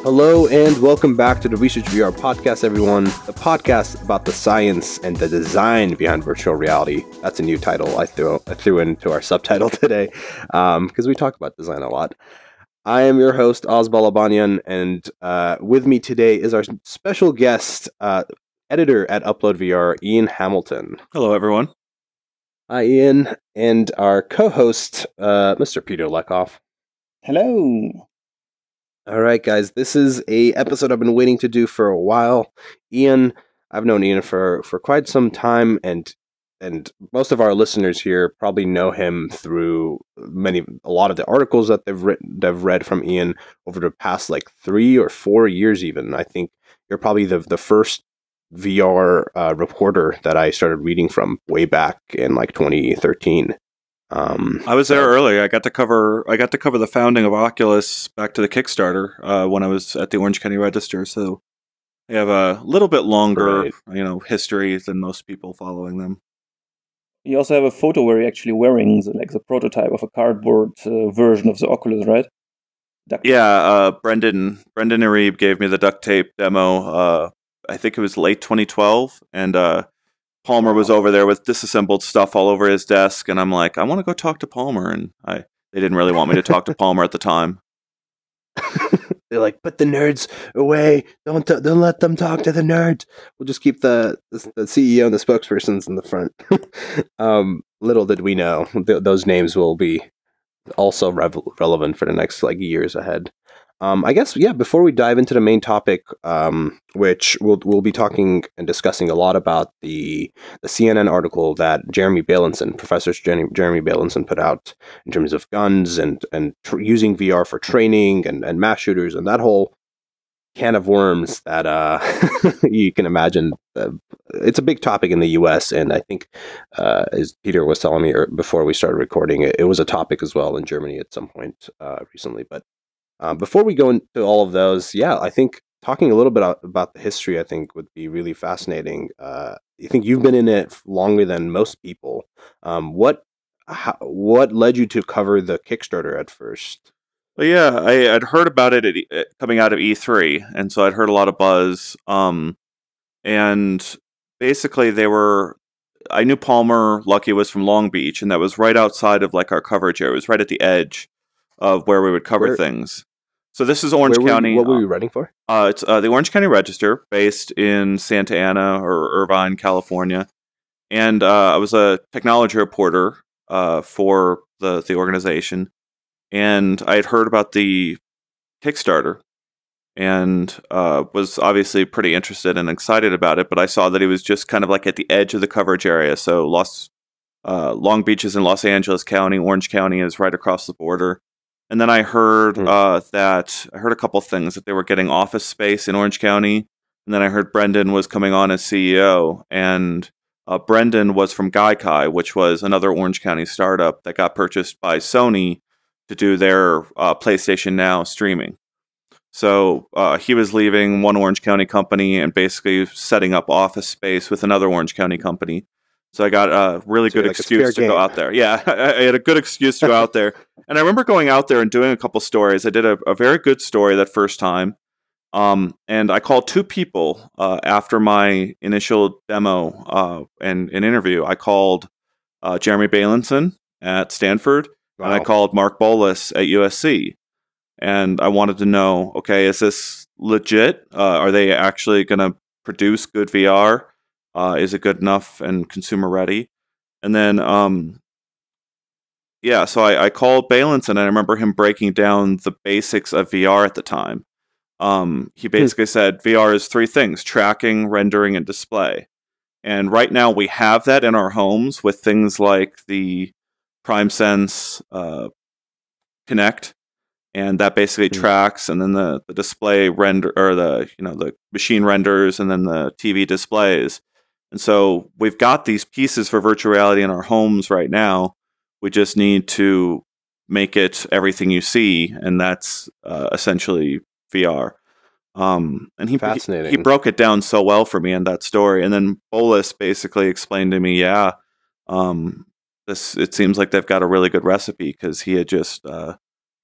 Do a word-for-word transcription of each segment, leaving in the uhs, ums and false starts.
Hello and welcome back to the Research V R podcast, everyone. The podcast about the science and the design behind virtual reality. That's a new title I threw I threw into our subtitle today because um, we talk about design a lot. I am your host, Oz Balabanyan, and uh, with me today is our special guest, uh, editor at Upload V R, Ian Hamilton. Hello, everyone. Hi, Ian, and our co-host, uh, Mister Peter Lekoff. Hello. All right, guys, this is a episode I've been waiting to do for a while. Ian, I've known Ian for, for quite some time, and and most of our listeners here probably know him through many a lot of the articles that they've written, they've read from Ian over the past like three or four years. Even I think you're probably the the first V R uh, reporter that I started reading from way back in like twenty thirteen. Um, I was there so, early. I got to cover. I got to cover the founding of Oculus back to the Kickstarter uh, when I was at the Orange County Register. So they have a little bit longer, right. you know, history than most people following them. You also have a photo where you're actually wearing the, like the prototype of a cardboard uh, version of the Oculus, right? Duct yeah, uh, Brendan Brendan Arib gave me the duct tape demo. Uh, I think it was late twenty twelve, and. Uh, Palmer was over there with disassembled stuff all over his desk, and I'm like, I want to go talk to Palmer, and I they didn't really want me to talk to Palmer at the time. They're like, put the nerds away. Don't t- don't let them talk to the nerds. We'll just keep the the, the C E O and the spokespersons in the front. um, little did we know th- those names will be also rev- relevant for the next like years ahead. Um, I guess, yeah, before we dive into the main topic, um, which we'll, we'll be talking and discussing a lot about the the C N N article that Jeremy Bailenson, Professor Jeremy, Jeremy Bailenson put out in terms of guns and, and tr- using V R for training and, and mass shooters and that whole can of worms that uh, you can imagine. Uh, it's a big topic in the U S, and I think, uh, as Peter was telling me before we started recording, it, it was a topic as well in Germany at some point uh, recently, but Um, before we go into all of those, yeah, I think talking a little bit about the history, I think, would be really fascinating. Uh, I think you've been in it longer than most people. Um, what how, what led you to cover the Kickstarter at first? Well, yeah, I, I'd heard about it at, at, coming out of E three, and so I'd heard a lot of buzz. Um, and basically, they were. I knew Palmer Luckey was from Long Beach, and that was right outside of like our coverage area. It was right at the edge of where we would cover Where, things. So this is Orange were County. You, what were you running for? Uh, it's uh, the Orange County Register, based in Santa Ana or Irvine, California. And uh, I was a technology reporter uh, for the, the organization. And I had heard about the Kickstarter and uh, was obviously pretty interested and excited about it. But I saw that it was just kind of like at the edge of the coverage area. So Los, uh, Long Beach is in Los Angeles County. Orange County is right across the border. And then I heard mm. uh, that I heard a couple things that they were getting office space in Orange County, and then I heard Brendan was coming on as C E O, and uh, Brendan was from Gaikai, which was another Orange County startup that got purchased by Sony to do their uh, PlayStation Now streaming. So uh, he was leaving one Orange County company and basically setting up office space with another Orange County company. So I got a really so good like excuse to game. go out there. Yeah, I had a good excuse to go out there. And I remember going out there and doing a couple stories. I did a, a very good story that first time. Um, and I called two people uh, after my initial demo uh, and an interview. I called uh, Jeremy Bailenson at Stanford, wow. and I called Mark Bolus at U S C. And I wanted to know, okay, is this legit? Uh, are they actually going to produce good V R? Uh, is it good enough and consumer ready? And then, um, yeah, so I, I called Bailenson, and I remember him breaking down the basics of V R at the time. Um, he basically hmm. said V R is three things: tracking, rendering, and display. And right now we have that in our homes with things like the PrimeSense uh, Connect, and that basically hmm. tracks, and then the, the display render, or the you know the machine renders, and then the T V displays. And so we've got these pieces for virtual reality in our homes right now. We just need to make it everything you see, and that's uh, essentially V R. Um, and he, Fascinating. he he broke it down so well for me in that story. And then Bolus basically explained to me, yeah, um, this it seems like they've got a really good recipe, because he had just uh,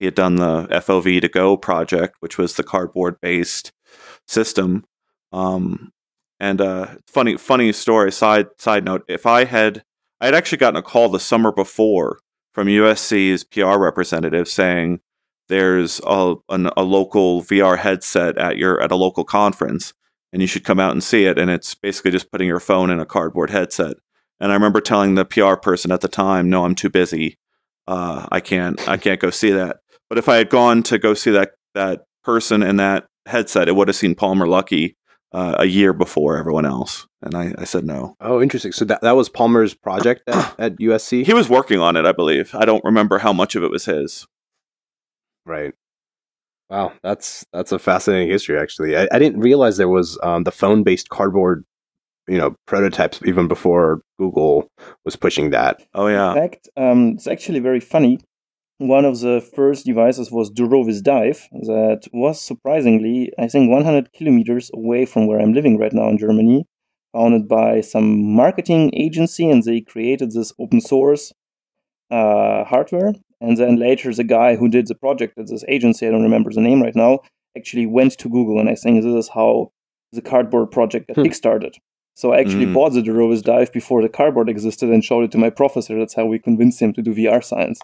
he had done the F O V to Go project, which was the cardboard based system. Um, and uh, funny funny story. Side side note: if I had I had actually gotten a call the summer before from U S C's P R representative saying there's a, an, a local V R headset at your at a local conference, and you should come out and see it. And it's basically just putting your phone in a cardboard headset. And I remember telling the P R person at the time, "No, I'm too busy. Uh, I can't. I can't go see that." But if I had gone to go see that that person and that headset, it would have seen Palmer Luckey uh, a year before everyone else. And I, I said no. Oh, interesting. So that, that was Palmer's project at, at U S C? He was working on it, I believe. I don't remember how much of it was his. Right. Wow, that's that's a fascinating history, actually. I, I didn't realize there was um, the phone-based cardboard, you know, prototypes even before Google was pushing that. Oh, yeah. In fact, um, it's actually very funny. One of the first devices was Durovis Dive, that was surprisingly, I think, one hundred kilometers away from where I'm living right now in Germany, founded by some marketing agency, and they created this open source uh, hardware. And then later, the guy who did the project at this agency, I don't remember the name right now, actually went to Google, and I think this is how the cardboard project got Hmm. kickstarted. So I actually Mm. bought the Durovis Dive before the cardboard existed and showed it to my professor. That's how we convinced him to do V R science.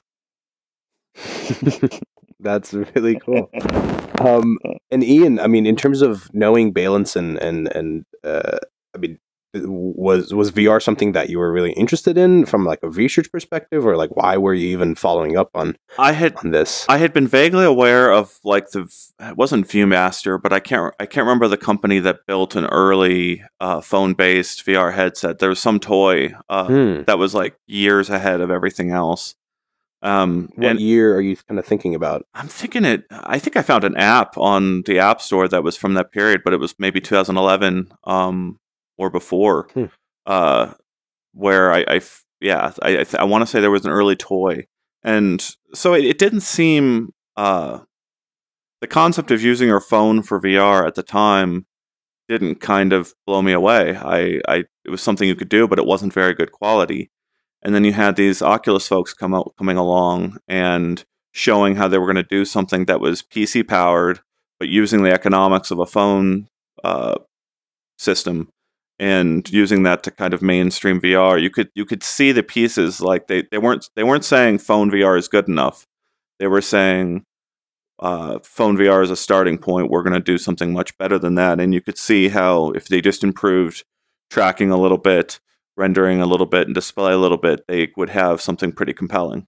That's really cool. Um, and Ian, I mean, in terms of knowing Beilinson and and uh, I mean, was was V R something that you were really interested in from like a research perspective, or like why were you even following up on I had on this? I had been vaguely aware of like the it wasn't ViewMaster, but I can't I can't remember the company that built an early uh, phone based V R headset. There was some toy uh, Hmm. that was like years ahead of everything else. Um, What and year are you kind of thinking about? I'm thinking it. I think I found an app on the App Store that was from that period, but it was maybe two thousand eleven um, or before. Hmm. Uh, where I, I f- yeah, I I, th- I want to say there was an early toy, and so it, it didn't seem uh, the concept of using your phone for V R at the time didn't kind of blow me away. I, I it was something you could do, but it wasn't very good quality. And then you had these Oculus folks come out coming along and showing how they were going to do something that was P C powered, but using the economics of a phone uh, system and using that to kind of mainstream V R. You could you could see the pieces like they, they weren't they weren't saying phone V R is good enough. They were saying uh, phone V R is a starting point. We're going to do something much better than that. And you could see how if they just improved tracking a little bit, rendering a little bit, and display a little bit, they would have something pretty compelling.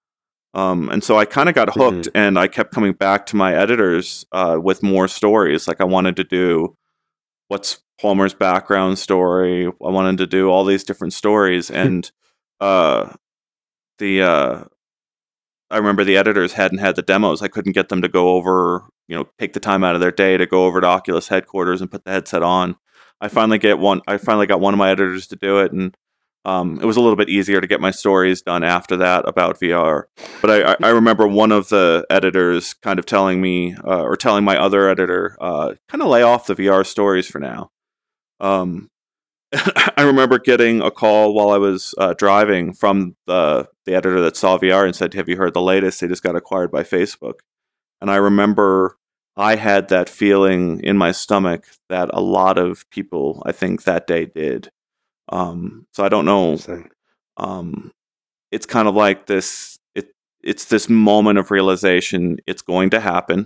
Um, and so I kind of got hooked, Mhm. and I kept coming back to my editors uh, with more stories. Like I wanted to do what's Palmer's background story. I wanted to do all these different stories, and uh, the uh, I remember the editors hadn't had the demos. I couldn't get them to go over, you know, take the time out of their day to go over to Oculus headquarters and put the headset on. I finally get one. I finally got one of my editors to do it, and um, it was a little bit easier to get my stories done after that about V R. But I, I, I remember one of the editors kind of telling me, uh, or telling my other editor, uh, kind of lay off the V R stories for now. Um, I remember getting a call while I was uh, driving from the the editor that saw V R and said, "Have you heard the latest? They just got acquired by Facebook." And I remember I had that feeling in my stomach that a lot of people, I think, that day did. Um, so I don't know. Interesting. Um, it's kind of like this. It it's this moment of realization. It's going to happen,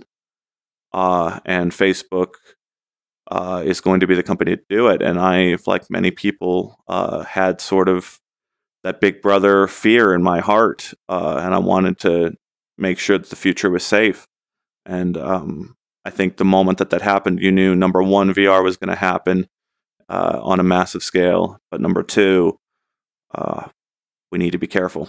uh, and Facebook uh, is going to be the company to do it. And I, like many people, uh, had sort of that big brother fear in my heart, uh, and I wanted to make sure that the future was safe. And um, I think the moment that that happened, you knew number one, V R was going to happen uh, on a massive scale, but number two, uh, we need to be careful.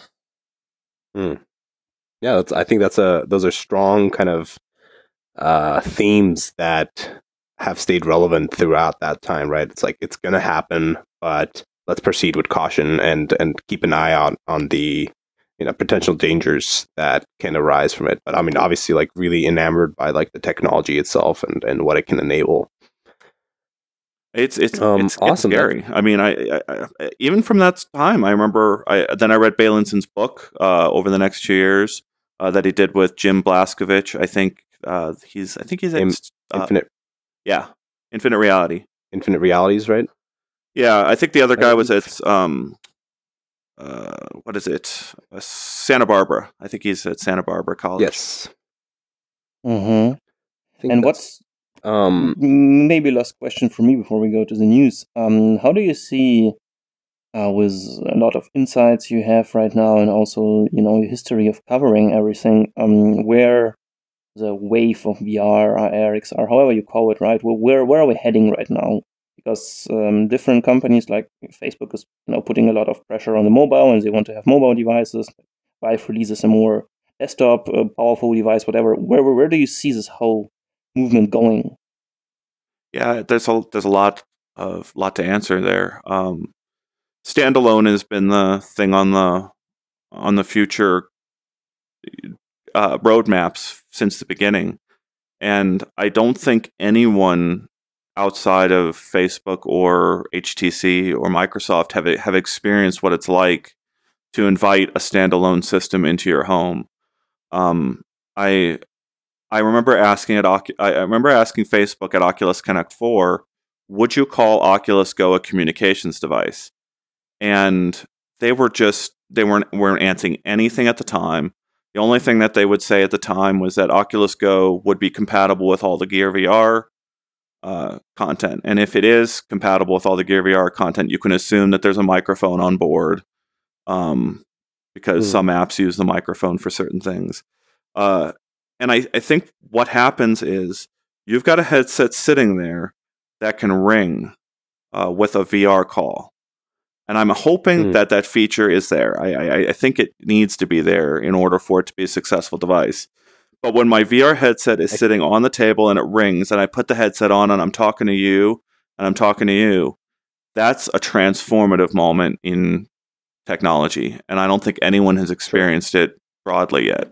Hmm. Yeah, that's, I think that's a those are strong kind of uh, themes that have stayed relevant throughout that time, right? It's like it's gonna happen, but let's proceed with caution and and keep an eye out on the you know potential dangers that can arise from it. But I mean, obviously, like really enamored by like the technology itself and and what it can enable. It's it's Um, it's, it's awesome. That- scary. I mean, I, I, I even from that time, I remember. I then I read Beilinson's book uh, over the next two years. uh, that he did with Jim Blaskovich. I think uh, he's I think he's at, In- uh, Infinite yeah, Infinite Reality. Infinite Realities, right? Yeah, I think the other I guy was believe- at um, uh, what is it? Uh, Santa Barbara. I think he's at Santa Barbara College. Yes. Mm-hmm. I think And that's- what's um m- maybe last question for me before we go to the news? Um, how do you see, uh, with a lot of insights you have right now, and also you know your history of covering everything, um, where the wave of V R, or R X R, however you call it, right? Well, where where are we heading right now? Because um, different companies like Facebook is you know putting a lot of pressure on the mobile, and they want to have mobile devices. Vive releases a more desktop, uh, powerful device, whatever. Where, where where do you see this whole movement going? Yeah, there's a there's a lot of lot to answer there. Um, standalone has been the thing on the on the future uh, roadmaps since the beginning, and I don't think anyone outside of Facebook or H T C or Microsoft have have experienced what it's like to invite a standalone system into your home. Um, I I remember asking at Ocu- I I remember asking Facebook at Oculus Connect four, would you call Oculus Go a communications device? And they were just they weren't weren't answering anything at the time. The only thing that they would say at the time was that Oculus Go would be compatible with all the Gear V R uh, content, and if it is compatible with all the Gear V R content, you can assume that there's a microphone on board, um, because Hmm. some apps use the microphone for certain things. Uh, and I, I think what happens is you've got a headset sitting there that can ring uh, with a V R call. And I'm hoping Hmm. that that feature is there. I, I, I think it needs to be there in order for it to be a successful device. But when my V R headset is I- sitting on the table and it rings, and I put the headset on and I'm talking to you, and I'm talking to you, that's a transformative moment in technology. And I don't think anyone has experienced it broadly yet.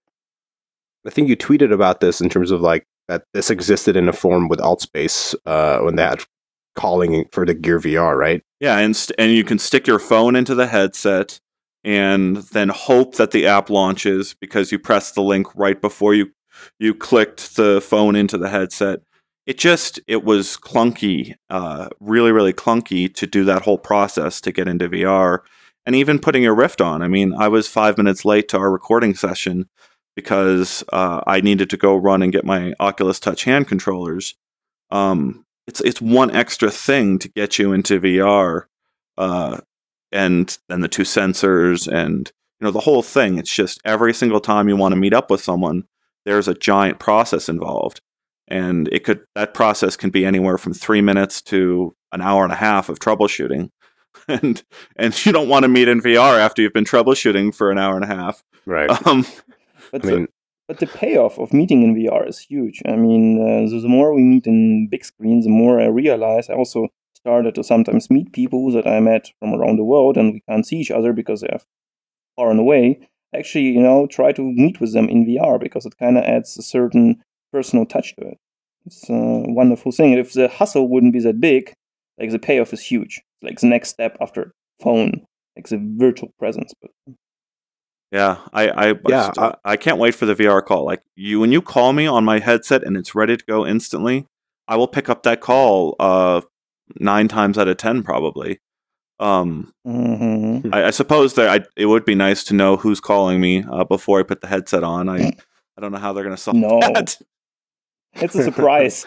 I think you tweeted about this in terms of like that this existed in a form with Altspace uh, when they had calling for the Gear V R, right? Yeah, and st- and you can stick your phone into the headset and then hope that the app launches because you pressed the link right before you you clicked the phone into the headset. It just it was clunky, uh, really really clunky to do that whole process to get into V R, and even putting your Rift on. I mean, I was five minutes late to our recording session because uh, I needed to go run and get my Oculus Touch hand controllers. Um, it's it's one extra thing to get you into V R, uh, and then the two sensors and you know the whole thing. It's just every single time you want to meet up with someone, there's a giant process involved, and it could that process can be anywhere from three minutes to an hour and a half of troubleshooting, and and you don't want to meet in V R after you've been troubleshooting for an hour and a half. Right. Um, But I mean, the, but the payoff of meeting in V R is huge. I mean, uh, the, the more we meet in big screens, the more I realize. I also started to sometimes meet people that I met from around the world, and we can't see each other because they are far and away. Actually, you know, try to meet with them in V R because it kind of adds a certain personal touch to it. It's a wonderful thing. If the hustle wouldn't be that big, like the payoff is huge. Like the next step after phone, like the virtual presence. But Yeah, I I Yeah, I, I can't wait for the V R call. Like you, when you call me on my headset and it's ready to go instantly, I will pick up that call. Uh, nine times out of ten, probably. Um, mhm. I, I suppose that I, it would be nice to know who's calling me uh, before I put the headset on. I I don't know how they're going to solve No. that. It's a surprise.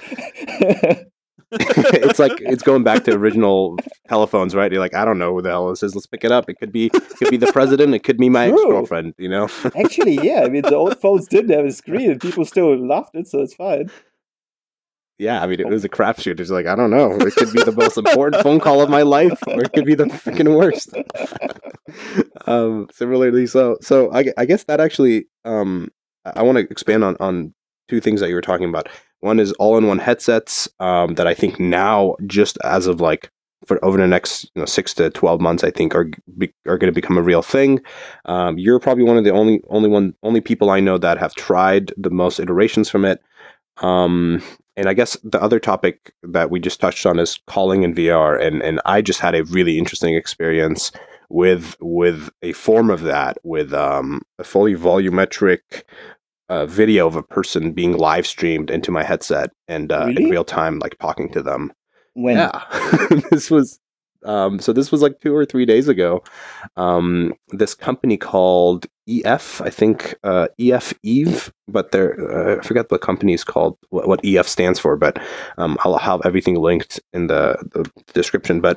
it's like it's going back to original telephones, right? You're like, I don't know who the hell this is. Let's pick it up. It could be, it could be the president. It could be my True. ex girlfriend. You know? Actually, yeah. I mean, the old phones didn't have a screen, and people still loved it, so it's fine. Yeah. I mean, it was a crapshoot. It's like I don't know. It could be the most important phone call of my life, or it could be the freaking worst. um, similarly, so so I, I guess that actually um, I, I want to expand on on two things that you were talking about. One is all-in-one headsets um, that I think now, just as of like for over the next you know six to twelve months, I think are be, are going to become a real thing. Um, you're probably one of the only only one only people I know that have tried the most iterations from it. Um, and I guess the other topic that we just touched on is calling in V R, and and I just had a really interesting experience with with a form of that, with um, a fully volumetric uh, video of a person being live streamed into my headset and uh, in Really? real time, like talking to them. When? Yeah, this was um, so. This was like two or three days ago. Um, this company called E F, I think uh, E F Eve, but they're uh, I forget what the company is called, what, what E F stands for, but um, I'll have everything linked in the, the description. But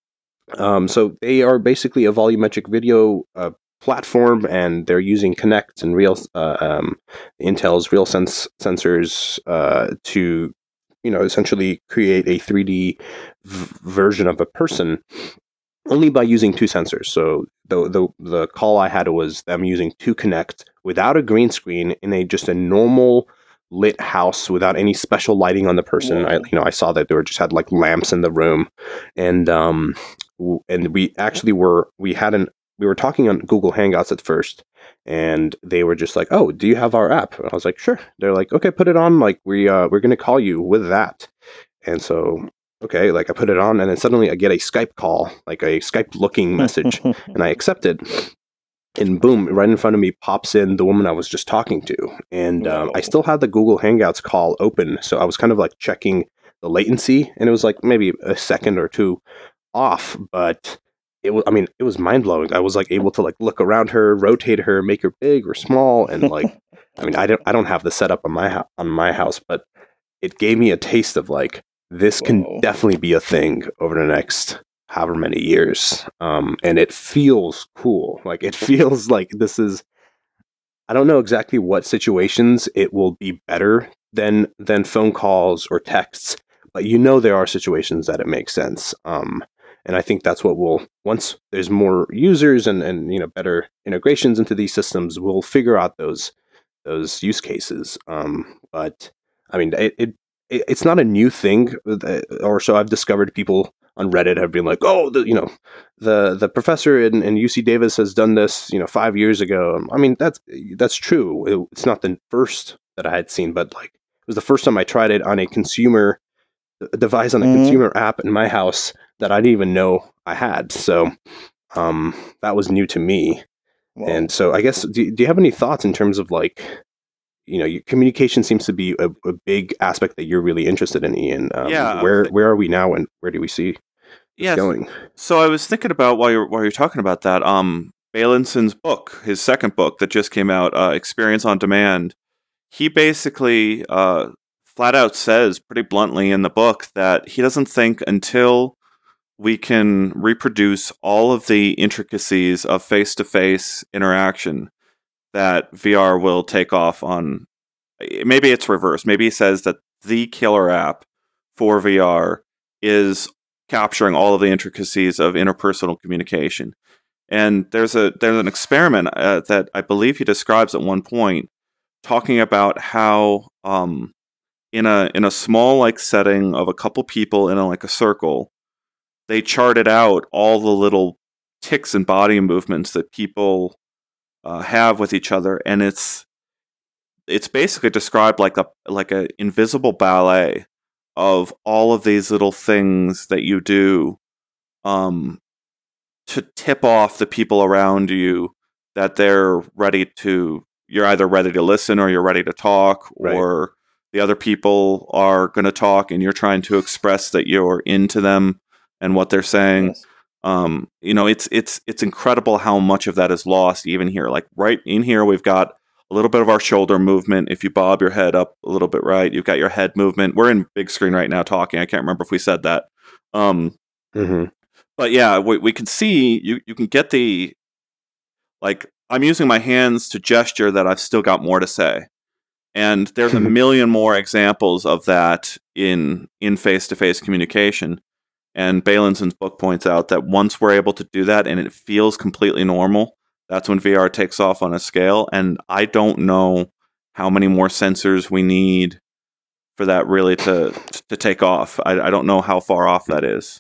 um, so they are basically a volumetric video uh, platform, and they're using Kinect and real uh, um, Intel's RealSense sensors uh, to, you know, essentially create a three D v- version of a person only by using two sensors. So the the the call I had was them using two Kinect without a green screen in a just a normal lit house without any special lighting on the person. I, Wow. you know, I saw that they were just had like lamps in the room, and um, w- and we actually were we had an we were talking on Google Hangouts at first, and they were just like, "Oh, do you have our app?" And I was like, "Sure." They're like, "Okay, put it on. Like we uh, we're gonna call you with that." And so, okay, like I put it on, and then suddenly I get a Skype call, like a Skype looking message, and I accept it. And boom, right in front of me pops in the woman I was just talking to. And um, I Wow. still had the Google Hangouts call open. So I was kind of like checking the latency, and it was like maybe a second or two off, but it was, I mean, it was mind blowing. I was like able to like look around her, rotate her, make her big or small. And like, I mean, I don't, I don't have the setup on my, ho- on my house, but it gave me a taste of like, this can Wow. definitely be a thing over the next however many years. Um, and it feels cool. Like it feels like this is, I don't know exactly what situations it will be better than than phone calls or texts, but you know there are situations that it makes sense. Um, and I think that's what we'll once there's more users and and you know better integrations into these systems, we'll figure out those those use cases. Um, but I mean, it, it it it's not a new thing, uh, or so I've discovered. People on Reddit have been like, "Oh, the you know, the the professor in, in U C Davis has done this, you know, five years ago." I mean, that's that's true. It, it's not the first that I had seen, but like it was the first time I tried it on a consumer a device on a Mhm. consumer app in my house that I didn't even know I had. So um, that was new to me. Wow. And so I guess, do, do you have any thoughts in terms of like, you know, your communication seems to be a, a big aspect that you're really interested in, Ian. Um, Yeah, I was where thi- where are we now, and where do we see this yes. going? So I was thinking about while you're while you're talking about that, um, Bailinson's book, his second book that just came out, uh, Experience on Demand. He basically uh, flat out says pretty bluntly in the book that he doesn't think until we can reproduce all of the intricacies of face-to-face interaction that V R will take off on. Maybe it's reversed. Maybe he says that the killer app for V R is capturing all of the intricacies of interpersonal communication. And there's a there's an experiment uh, that I believe he describes at one point, talking about how um, in a in a small like setting of a couple people in a, like a circle, they charted out all the little ticks and body movements that people uh, have with each other, and it's it's basically described like a like a invisible ballet of all of these little things that you do um, to tip off the people around you that they're ready to. You're either ready to listen or you're ready to talk, Right. or the other people are going to talk, and you're trying to express that you're into them and what they're saying. Yes. Um, you know, it's it's it's incredible how much of that is lost even here. Like right in here, we've got a little bit of our shoulder movement. If you bob your head up a little bit, right, you've got your head movement. We're in big screen right now talking. I can't remember if we said that. Um, Mm-hmm. but yeah, we, we can see you. You can get the like. I'm using my hands to gesture that I've still got more to say. And there's a million more examples of that in in face-to-face communication. And Bailinson's book points out that once we're able to do that and it feels completely normal, that's when V R takes off on a scale. And I don't know how many more sensors we need for that really to to take off. I, I don't know how far off that is.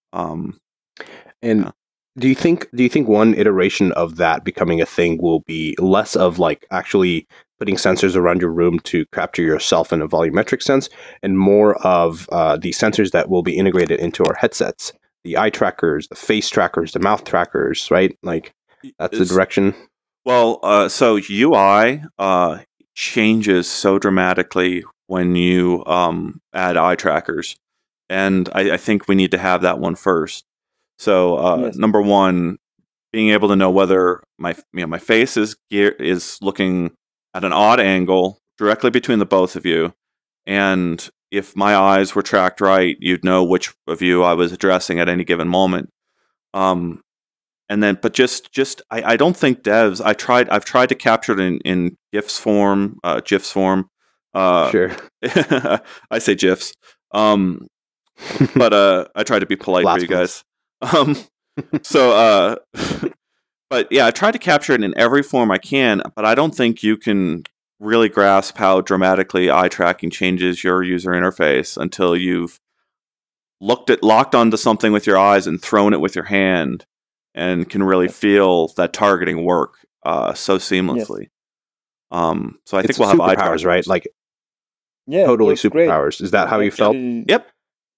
Um, And Yeah. do you think do you think one iteration of that becoming a thing will be less of like actually putting sensors around your room to capture yourself in a volumetric sense, and more of uh, the sensors that will be integrated into our headsets, the eye trackers, the face trackers, the mouth trackers, right? Like that's the It's- direction. Well, uh, so U I uh, changes so dramatically when you um, add eye trackers, and I, I think we need to have that one first. So, uh, Yes. number one, being able to know whether my you know my face is gear is looking at an odd angle directly between the both of you, and if my eyes were tracked right, you'd know which of you I was addressing at any given moment. Um, and then, but just just I, I don't think devs. I tried. I've tried to capture it in in GIFs form, uh, GIFs form. Uh, Sure. I say GIFs. Um, but uh, I try to be polite for you guys. Um, so, uh, but yeah, I try to capture it in every form I can. But I don't think you can really grasp how dramatically eye tracking changes your user interface until you've looked at locked onto something with your eyes and thrown it with your hand, and can really feel that targeting work uh, so seamlessly. Um, so I It's think we'll have eye superpowers, trackers, right? Like Yeah, totally works great. superpowers. Is that how you felt? Actually, Yep.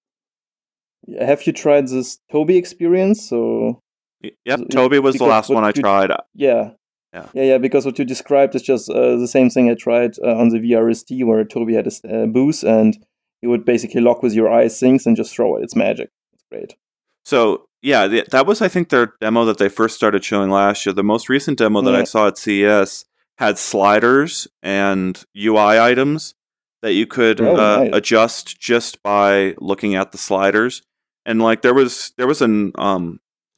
Have you tried this Toby experience? So Y- Yep, So it- Toby was the because last what one I you- tried. yeah. Yeah. yeah, yeah, because what you described is just uh, the same thing I tried uh, on the V R S T, where Toby had a uh, booth, and he would basically lock with your eyes things and just throw it. It's magic. It's great. So yeah, th- that was I think their demo that they first started showing last year. The most recent demo that I Yeah. saw at C E S had sliders and U I items that you could Oh, uh, nice. adjust just by looking at the sliders. And like there was there was an um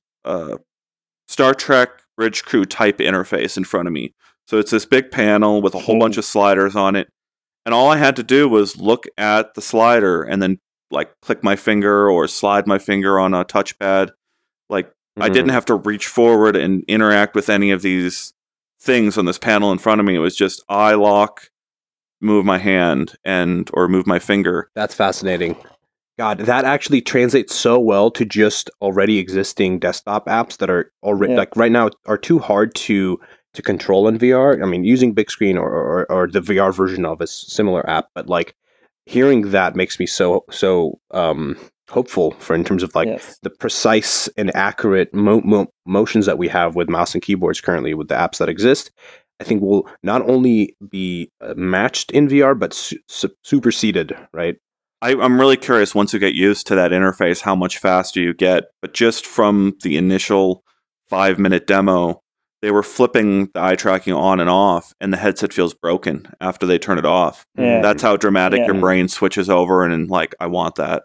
uh Star Trek Bridge Crew type interface in front of me. So it's this big panel with a whole Oh. bunch of sliders on it. And all I had to do was look at the slider and then like click my finger or slide my finger on a touchpad. Like I Mhm. didn't have to reach forward and interact with any of these things on this panel in front of me. It was just eye lock, move my hand and or move my finger. That's fascinating. God, that actually translates so well to just already existing desktop apps that are already Yeah. like right now are too hard to to control in V R. I mean, using Big Screen or, or or the V R version of a similar app, but like hearing that makes me so so um hopeful for in terms of like Yes. the precise and accurate mo- mo- motions that we have with mouse and keyboards currently with the apps that exist. I think will not only be uh, matched in V R but su- su- superseded, right? I, I'm really curious once you get used to that interface, how much faster you get. But just from the initial five minute demo, they were flipping the eye tracking on and off, and the headset feels broken after they turn it off. Yeah. That's how dramatic Yeah. your brain switches over, and, and like, I want that.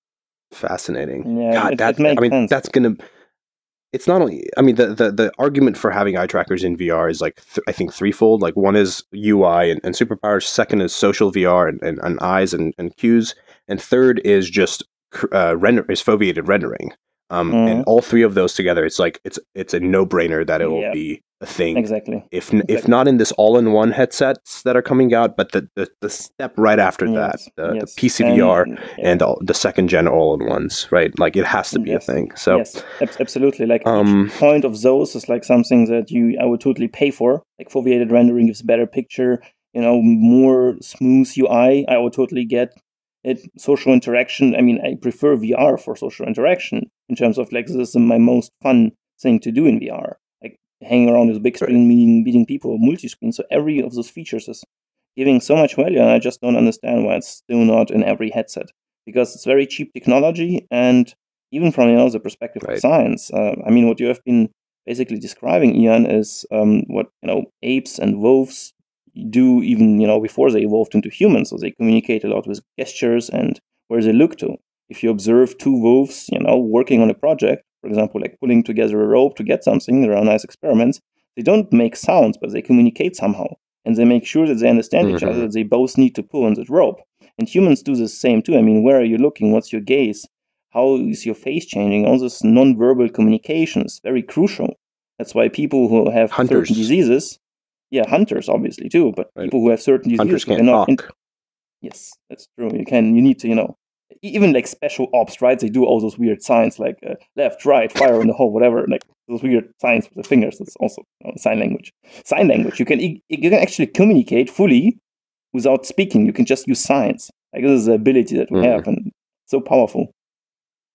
Fascinating. Yeah, God, it- that it makes I mean, sense. that's gonna. It's not only. I mean, the, the, the argument for having eye trackers in V R is like th- I think threefold. Like one is U I and, and superpowers. Second is social V R and, and, and eyes and, and cues. And third is just uh, render is foveated rendering. Um, Mhm. And all three of those together, it's like it's it's a no brainer that it will Yeah. be a thing. Exactly. If n if Exactly. not in this all-in-one headsets that are coming out, but the, the, the step right after that, Yes. the, yes. the P C V R And, and all, the second gen all-in-ones, right? Like it has to be Yes. a thing. So yes, ab- absolutely. Like Um, each point of those is like something that you I would totally pay for. Like foveated rendering gives a better picture, you know, more smooth U I. I would totally get it. Social interaction. I mean, I prefer V R for social interaction in terms of like this is my most fun thing to do in V R. Like hanging around with a big screen, meeting meeting people, multi-screen. So every of those features is giving so much value, and I just don't understand why it's still not in every headset because it's very cheap technology and even from you know the perspective Right. of science, uh, I mean, what you have been basically describing, Ian, is um, what you know apes and wolves do even you know before they evolved into humans. So they communicate a lot with gestures and where they look to. If you observe two wolves, you know, working on a project, for example, like pulling together a rope to get something, there are nice experiments. They don't make sounds, but they communicate somehow, and they make sure that they understand each Mhm. other. That they both need to pull on that rope. And humans do the same too. I mean, where are you looking? What's your gaze? How is your face changing? All this non-verbal communication is very crucial. That's why people who have Hunters. certain diseases, yeah, hunters obviously too, but Right. people who have certain diseases hunters who can't cannot. talk. Yes, that's true. You can. You need to. You know, e- even like special ops, right? They do all those weird signs like uh, left, right, fire in the hole, whatever. Like those weird signs with the fingers. That's also you know, sign language. Sign language. You can e- you can actually communicate fully without speaking. You can just use signs. Like this is the ability that we Mhm. have, and so powerful.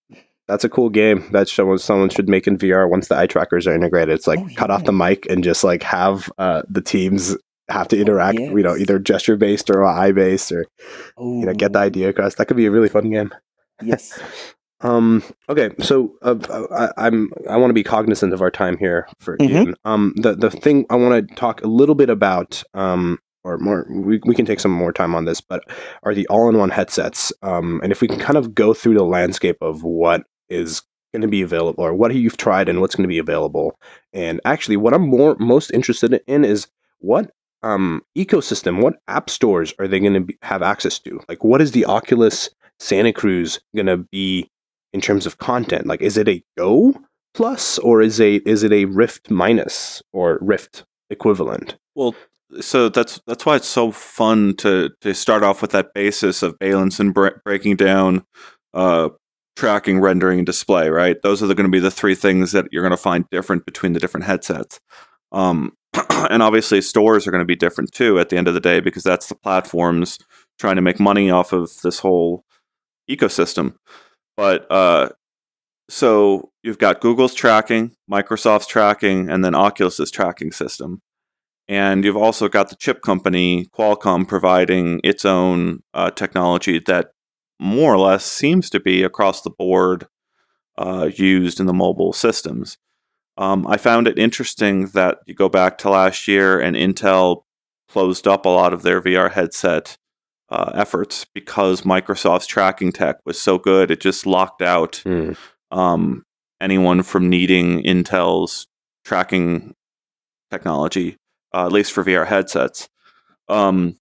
That's a cool game that someone someone should make in V R once the eye trackers are integrated. It's like Oh, cut off yeah. the mic and just like have uh, the teams have to interact, you know, yes. either gesture based or eye based, or you know, get the Oh, idea across. That could be a really fun game. yes. Um. Okay. So uh, I, I'm. I want to be cognizant of our time here for Mhm. Ian. Um. The the thing I want to talk a little bit about. Um. Or more. We we can take some more time on this, but are the all-in-one headsets. Um. And if we can kind of go through the landscape of what is going to be available, or what you've tried and what's going to be available, and actually, what I'm more most interested in is what um ecosystem, what app stores are they going to have access to? Like, what is the Oculus Santa Cruz going to be in terms of content? Like, is it a Go plus, or is a is it a Rift minus or Rift equivalent? Well, so that's that's why it's so fun to to start off with that basis of Baylinson bre- breaking down uh, tracking, rendering, and display. Right, those are going to be the three things that you're going to find different between the different headsets. Um, and obviously, stores are going to be different too at the end of the day, because that's the platforms trying to make money off of this whole ecosystem. But uh, so you've got Google's tracking, Microsoft's tracking, and then Oculus's tracking system. And you've also got the chip company, Qualcomm, providing its own uh, technology that more or less seems to be across the board uh, used in the mobile systems. Um, I found it interesting that you go back to last year and Intel closed up a lot of their V R headset uh, efforts because Microsoft's tracking tech was so good. It just locked out Mm. um, anyone from needing Intel's tracking technology, uh, at least for V R headsets. Um,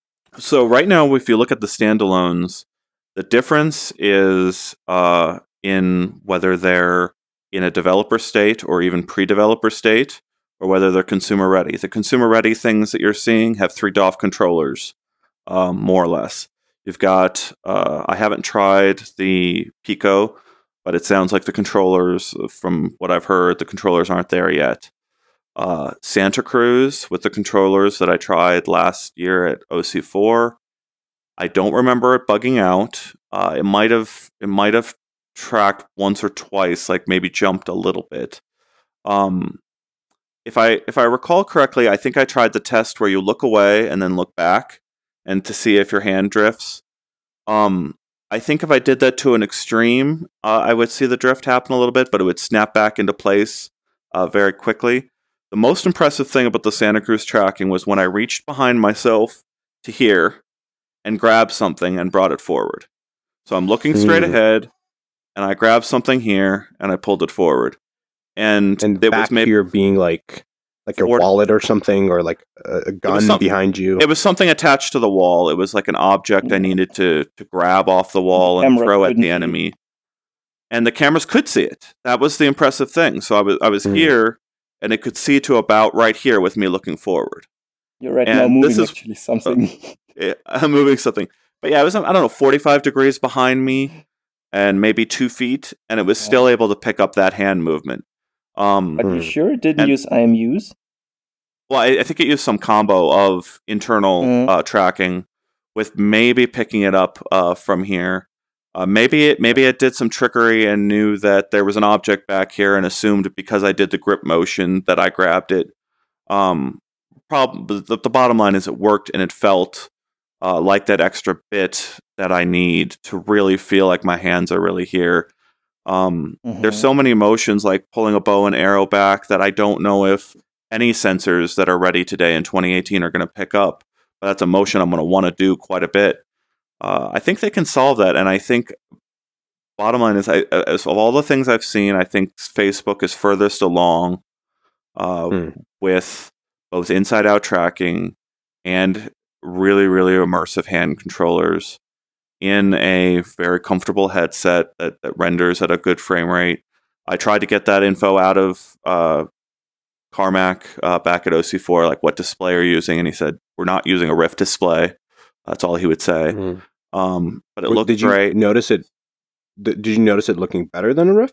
so right now, if you look at the standalones, the difference is uh, in whether they're in a developer state or even pre-developer state, or whether they're consumer ready. The consumer ready things that you're seeing have three D O F controllers, um, more or less. You've got, uh, I haven't tried the Pico, but it sounds like the controllers, from what I've heard, the controllers aren't there yet. Uh, Santa Cruz with the controllers that I tried last year at O C four. I don't remember it bugging out. Uh, it might have it might have tracked once or twice, like maybe jumped a little bit. Um, if I if I recall correctly, I think I tried the test where you look away and then look back, and to see if your hand drifts. Um, I think if I did that to an extreme, uh, I would see the drift happen a little bit, but it would snap back into place uh, very quickly. The most impressive thing about the Santa Cruz tracking was when I reached behind myself to here and grabbed something and brought it forward. So I'm looking straight Mm. ahead, and I grabbed something here and I pulled it forward. And, And it back was maybe here being like like your Forward- wallet or something, or like a, a gun something- behind you. it was something attached to the wall. It was like an object I needed to to grab off the wall and camera throw at couldn't the see it. enemy. And the cameras could see it. That was the impressive thing. So I was I was Mm. here, and it could see to about right here with me looking forward. You're right And now moving this is- actually something. Yeah, I'm moving something. But yeah, it was, I don't know, forty-five degrees behind me and maybe two feet, and it was still able to pick up that hand movement. Um, Are you Mm. sure it didn't And- use I M Us? well, I, I think it used some combo of internal Mm. uh, tracking with maybe picking it up uh, from here. Uh, maybe it maybe it did some trickery and knew that there was an object back here and assumed because I did the grip motion that I grabbed it. Um, prob- the, the bottom line is it worked, and it felt uh, like that extra bit that I need to really feel like my hands are really here. Um, There's Mhm. so many motions like pulling a bow and arrow back that I don't know if any sensors that are ready today in twenty eighteen are going to pick up. But that's a motion I'm going to want to do quite a bit. Uh, I think they can solve that, and I think bottom line is, I, as of all the things I've seen, I think Facebook is furthest along uh, Hmm. with both inside-out tracking and really, really immersive hand controllers in a very comfortable headset that, that renders at a good frame rate. I tried to get that info out of uh, Carmack uh, back at O C four, like what display are you using, and he said, we're not using a Rift display. That's all he would say. Mm. Um, but it Wait, looked did you great. notice it? th- Did you notice it looking better than a Rift?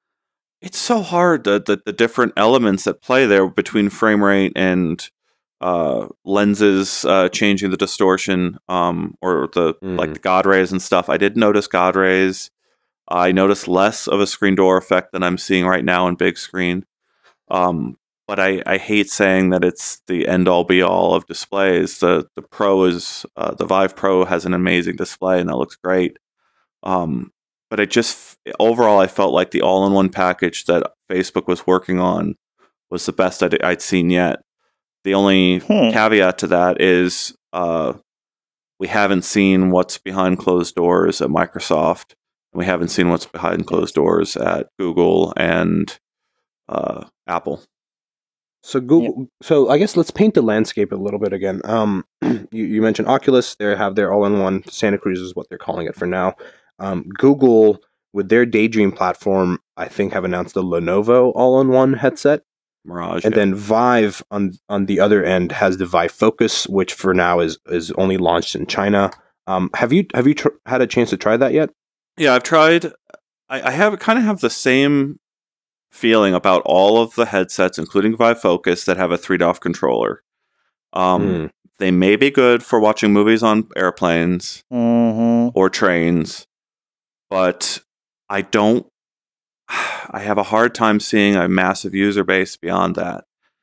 It's so hard, the, the the different elements that play there between frame rate and uh, lenses uh, changing the distortion, um, or the like Mhm. the God rays and stuff. I did notice God rays. I noticed less of a screen door effect than I'm seeing right now in big screen. Um, but I, I hate saying that it's the end all be all of displays. The the Pro is uh, the Vive Pro has an amazing display and that looks great. Um, but it just overall I felt like the all in one package that Facebook was working on was the best I'd, I'd seen yet. The only Hmm. caveat to that is uh, we haven't seen what's behind closed doors at Microsoft. We haven't seen what's behind closed doors at Google and uh, Apple. So Google. So I guess let's paint the landscape a little bit again. Um, you, you mentioned Oculus. They have their all-in-one. Santa Cruz is what they're calling it for now. Um, Google, with their Daydream platform, I think have announced the Lenovo all-in-one headset. Mirage, And yeah. then Vive on on the other end has the Vive Focus, which for now is is only launched in China. Um, have you have you tr- had a chance to try that yet? Yeah, I've tried. I, I have kind of have the same feeling about all of the headsets, including Vive Focus, that have a three D O F controller. Um, Mm. They may be good for watching movies on airplanes Mhm. or trains, but I don't. I have a hard time seeing a massive user base beyond that.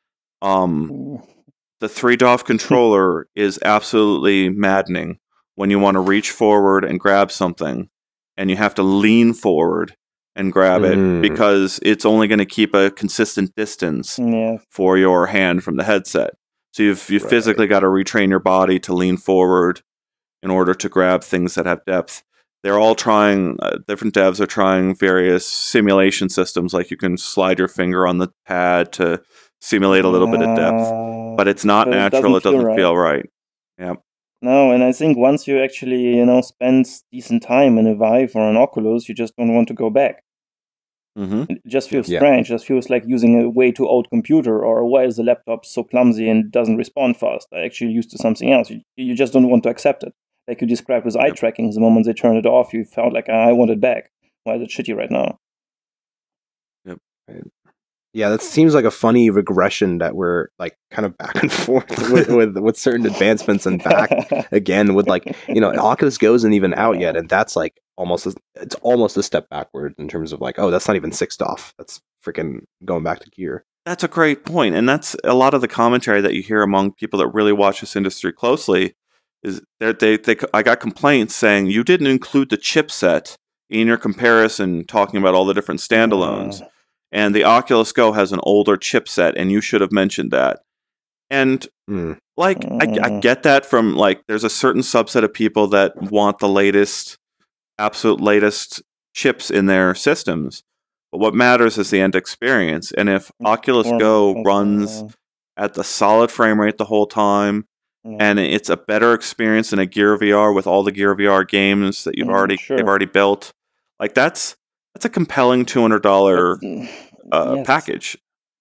Um, the three D O F controller is absolutely maddening when you want to reach forward and grab something, and you have to lean forward and grab Mm. it because it's only going to keep a consistent distance Yeah. for your hand from the headset. So you've you've Right. physically got to retrain your body to lean forward in order to grab things that have depth. They're all trying, uh, different devs are trying various simulation systems, like you can slide your finger on the pad to simulate a little bit of depth, Uh, but it's not but it natural. It doesn't feel doesn't right. feel right. Yeah. No, and I think once you actually, you know, spend decent time in a Vive or an Oculus, you just don't want to go back. Mm-hmm. It just feels Yeah. strange. It just feels like using a way too old computer, or why is the laptop so clumsy and doesn't respond fast? I actually used to something else. You, you just don't want to accept it. Like you described with eye Yep. tracking, the moment they turned it off, you felt like, I want it back. Why is it shitty right now? Yeah, that seems like a funny regression that we're like kind of back and forth with, with with certain advancements and back again with like, you know, Oculus Go isn't even out yet, and that's like almost a, it's almost a step backward in terms of like, oh, that's not even sixed off. That's freaking going back to Gear. That's a great point, and that's a lot of the commentary that you hear among people that really watch this industry closely. Is they they they I got complaints saying you didn't include the chipset in your comparison, talking about all the different standalones. Uh, And the Oculus Go has an older chipset, and you should have mentioned that. And Mm. like, I, I Mm. get that from like, there's a certain subset of people that want the latest, absolute latest chips in their systems. But what matters is the end experience. And if Oculus Or- Go also, runs uh, at the solid frame rate the whole time, yeah. and it's a better experience than a Gear V R with all the Gear V R games that you've Mm, already sure. they've already built, like that's that's a compelling two hundred dollar But, uh, yes. package.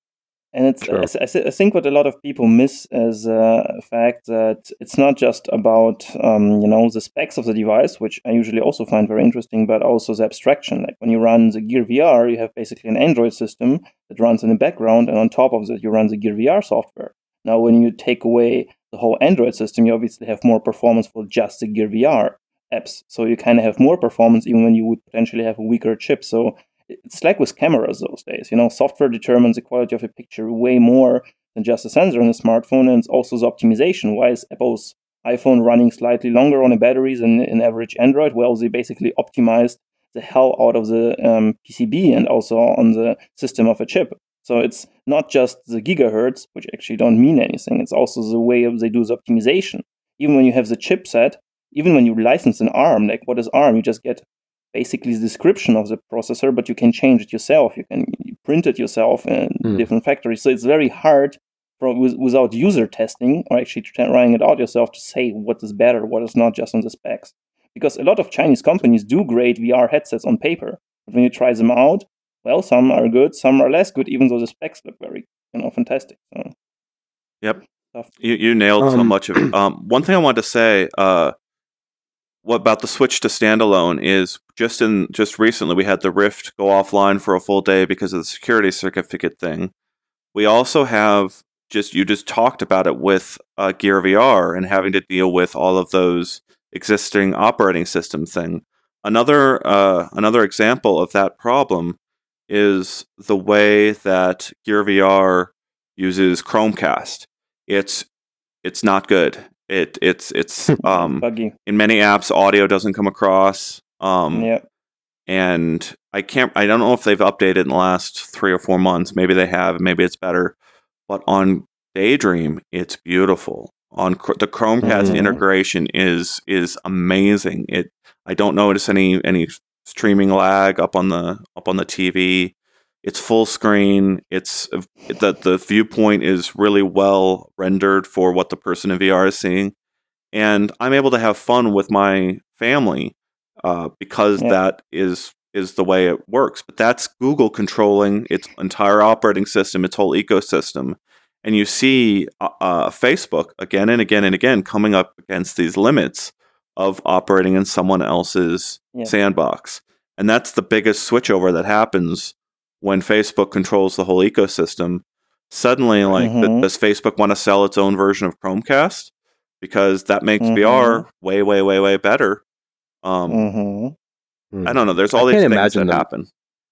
And it's, Sure. I, I thi- I think what a lot of people miss is uh, a fact that it's not just about, um, you know, the specs of the device, which I usually also find very interesting, but also the abstraction. Like when you run the Gear V R, you have basically an Android system that runs in the background, and on top of that, you run the Gear V R software. Now, when you take away the whole Android system, you obviously have more performance for just the Gear V R apps. So you kind of have more performance even when you would potentially have a weaker chip. So it's like with cameras those days. You know, software determines the quality of a picture way more than just a sensor in a smartphone, and it's also the optimization. Why is Apple's iPhone running slightly longer on a battery than an average Android? Well, they basically optimized the hell out of the um, P C B and also on the system of a chip. So it's not just the gigahertz, which actually don't mean anything. It's also the way they do the optimization. Even when you have the chipset, even when you license an ARM, like what is ARM? You just get basically the description of the processor, but you can change it yourself. You can print it yourself in Mm. different factories. So it's very hard for, with, without user testing or actually trying it out yourself to say what is better, what is not, just on the specs. Because a lot of Chinese companies do great V R headsets on paper, but when you try them out, well, some are good, some are less good, even though the specs look very, you know, fantastic. So, Yep. tough. You you nailed so Um, much of it. Um, one thing I wanted to say, uh, what about the switch to standalone is just in just recently we had the Rift go offline for a full day because of the security certificate thing. We also have just you just talked about it with uh, Gear V R and having to deal with all of those existing operating system thing. another uh, another example of that problem is the way that Gear V R uses Chromecast. It's it's not good. It it's it's um, Buggy. in many apps audio doesn't come across. Um, Yeah. and I can't. I don't know if they've updated in the last three or four months. Maybe they have. Maybe it's better. But on Daydream, it's beautiful. On Chr- the Chromecast Mhm. integration is is amazing. It I don't notice any any streaming lag up on the up on the T V. It's full screen. It's the the viewpoint is really well rendered for what the person in V R is seeing, and I'm able to have fun with my family uh, because Yeah. that is is the way it works. But that's Google controlling its entire operating system, its whole ecosystem, and you see uh, uh, Facebook again and again and again coming up against these limits of operating in someone else's Yeah. sandbox, and that's the biggest switchover that happens when Facebook controls the whole ecosystem. Suddenly, like, th- Mhm. does Facebook want to sell its own version of Chromecast? Because that makes Mhm. V R way, way, way, way better. Um, Mhm. I don't know. There's I all these can't things imagine that them- happen.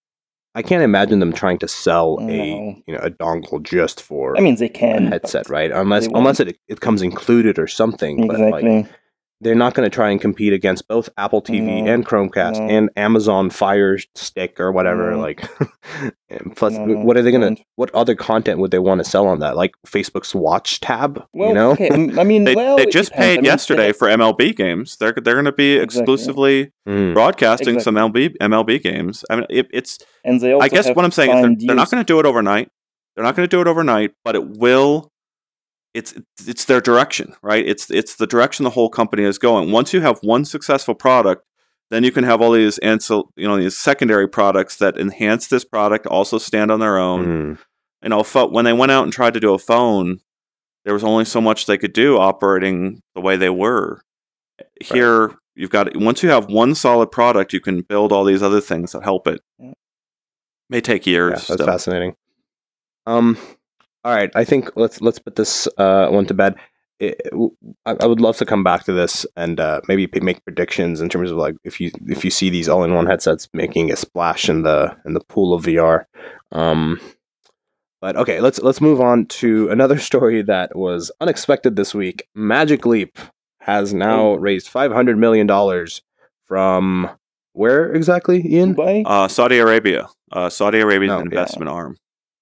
I can't imagine them trying to sell a No. you know a dongle just for I mean, they a can. headset, but right? Unless they unless won't. it it comes included or something. But like Exactly. they're not going to try and compete against both Apple T V No. and Chromecast No. and Amazon Fire Stick or whatever. No. Like, and plus, No, no, what are they they going to? won't. What other content would they want to sell on that? Like Facebook's Watch tab, Well, you know? okay. m- I mean, They, well, they it just depends. I paid mean, they yesterday have- for M L B games. They're they're going to be Exactly. exclusively Mm. broadcasting some Exactly. M L B M L B games. I mean, it, it's. and they also I guess have what I'm saying is they're, signed they're not deals. going to do it overnight. They're not going to do it overnight, but it will. It's it's their direction, right? It's it's the direction the whole company is going. Once you have one successful product, then you can have all these ancil, you know, these secondary products that enhance this product, also stand on their own. Mm. You know, pho- when they went out and tried to do a phone, there was only so much they could do operating the way they were. Here, you've got once you have one solid product, you can build all these other things that help it. Yeah. May take Yeah, years. that's still. fascinating. Um, all right, I think let's let's put this uh, one to bed. It, w- I, I would love to come back to this and uh, maybe p- make predictions in terms of like if you if you see these all-in-one headsets making a splash in the in the pool of V R. Um, but okay, let's let's move on to another story that was unexpected this week. Magic Leap has now raised five hundred million dollars from where exactly, Ian? Dubai? Uh, Saudi Arabia. Uh, Saudi Arabia's No, yeah. investment arm.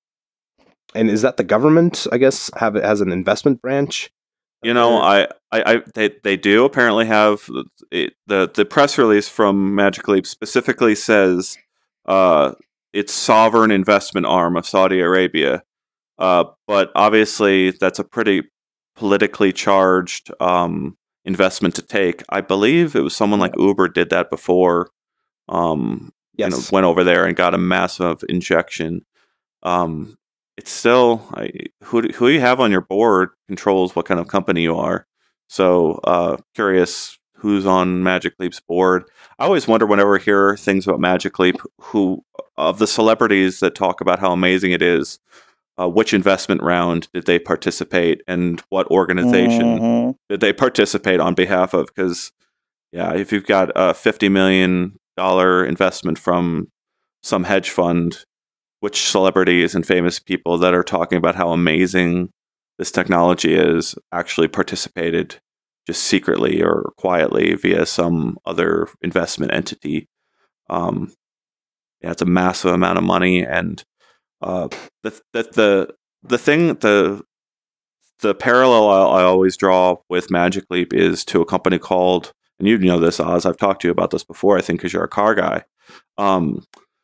And is that the government? I guess have it has an investment branch. You know, I, I, I they, they do apparently have it, the the press release from Magic Leap specifically says uh, it's sovereign investment arm of Saudi Arabia, uh, but obviously that's a pretty politically charged um, investment to take. I believe it was someone like Uber did that before. Um, Yes. you know, went over there and got a massive injection. Um, it's still I, who do- who you have on your board controls what kind of company you are. So uh, curious who's on Magic Leap's board. I always wonder whenever I hear things about Magic Leap, who of the celebrities that talk about how amazing it is, uh, which investment round did they participate, and what organization Mhm. did they participate on behalf of? Because yeah, if you've got a fifty million dollar investment from some hedge fund, which celebrities and famous people that are talking about how amazing this technology is actually participated just secretly or quietly via some other investment entity. Um, yeah, it's a massive amount of money, and uh, the the the the thing the the parallel I, I always draw with Magic Leap is to a company called, and you know this, Oz. I've talked to you about this before. I think because you're a car guy. Um,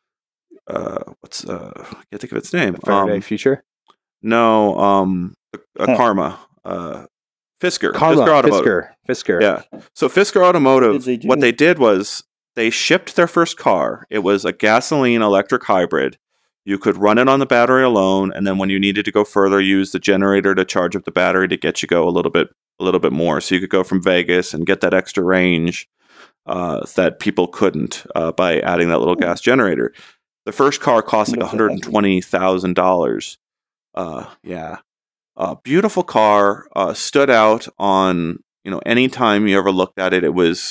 uh, what's uh, I can't think of its name. Faraday Um, Future. no, um, uh, Huh. Karma, uh, Fisker, Karma. Fisker Automotive. Fisker. Fisker. Yeah. So Fisker Automotive, What did they do? what they did was they shipped their first car. It was a gasoline electric hybrid. You could run it on the battery alone, and then when you needed to go further, use the generator to charge up the battery to get you go a little bit, a little bit more. So you could go from Vegas and get that extra range uh, that people couldn't uh, by adding that little gas generator. The first car cost like Looks one hundred and twenty thousand dollars. Uh, yeah, uh, beautiful car. Uh, stood out on you know any time you ever looked at it. It was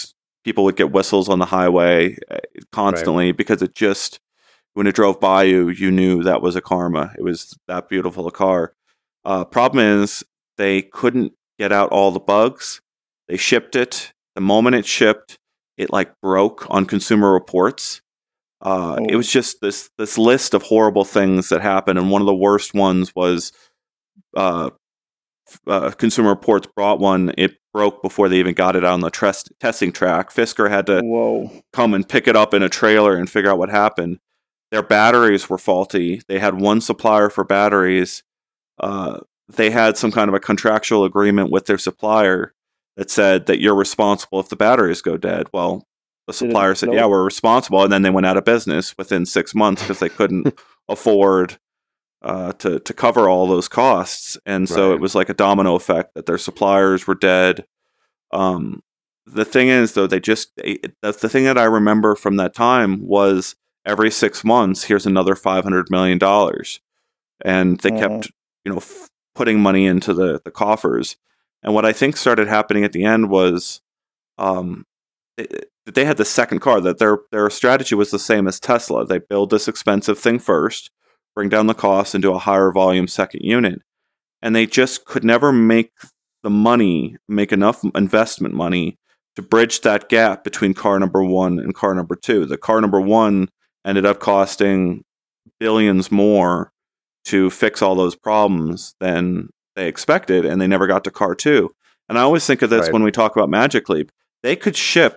people would get whistles on the highway constantly right. because it just, when it drove by you, you knew that was a Karma. It was that beautiful a car. Uh, problem is they couldn't get out all the bugs. They shipped it. The moment it shipped, it like broke on Consumer Reports. Uh, oh. It was just this this list of horrible things that happened, and one of the worst ones was uh, uh, Consumer Reports brought one. It broke before they even got it out on the trest- testing track. Fisker had to Whoa. come and pick it up in a trailer and figure out what happened. Their batteries were faulty. They had one supplier for batteries. Uh, they had some kind of a contractual agreement with their supplier that said that you're responsible if the batteries go dead. Well, the supplier said, yeah, we're responsible. And then they went out of business within six months because they couldn't afford uh, to, to cover all those costs. And so right. it was like a domino effect that their suppliers were dead. Um, the thing is, though, they just, they, that's the thing that I remember from that time was every six months, here's another five hundred million dollars. And they mm. kept, you know, f- putting money into the, the coffers. And what I think started happening at the end was, um, they, they had the second car, that their their strategy was the same as Tesla. They build this expensive thing first, bring down the cost, and do a higher volume second unit. And they just could never make the money, make enough investment money to bridge that gap between car number one and car number two. The car number one ended up costing billions more to fix all those problems than they expected, and they never got to car two. And I always think of this right. when we talk about Magic Leap. They could ship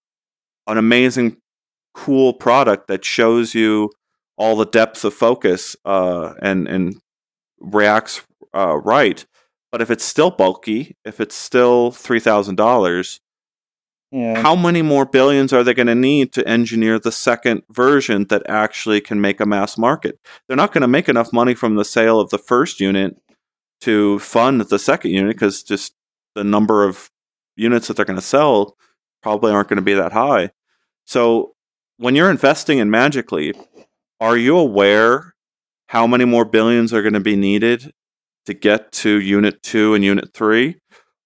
an amazing, cool product that shows you all the depth of focus uh, and and reacts uh, right. But if it's still bulky, if it's still three thousand dollars, yeah. how many more billions are they going to need to engineer the second version that actually can make a mass market? They're not going to make enough money from the sale of the first unit to fund the second unit because just the number of units that they're going to sell probably aren't going to be that high. So when you're investing in Magic Leap, are you aware how many more billions are going to be needed to get to Unit two and Unit three?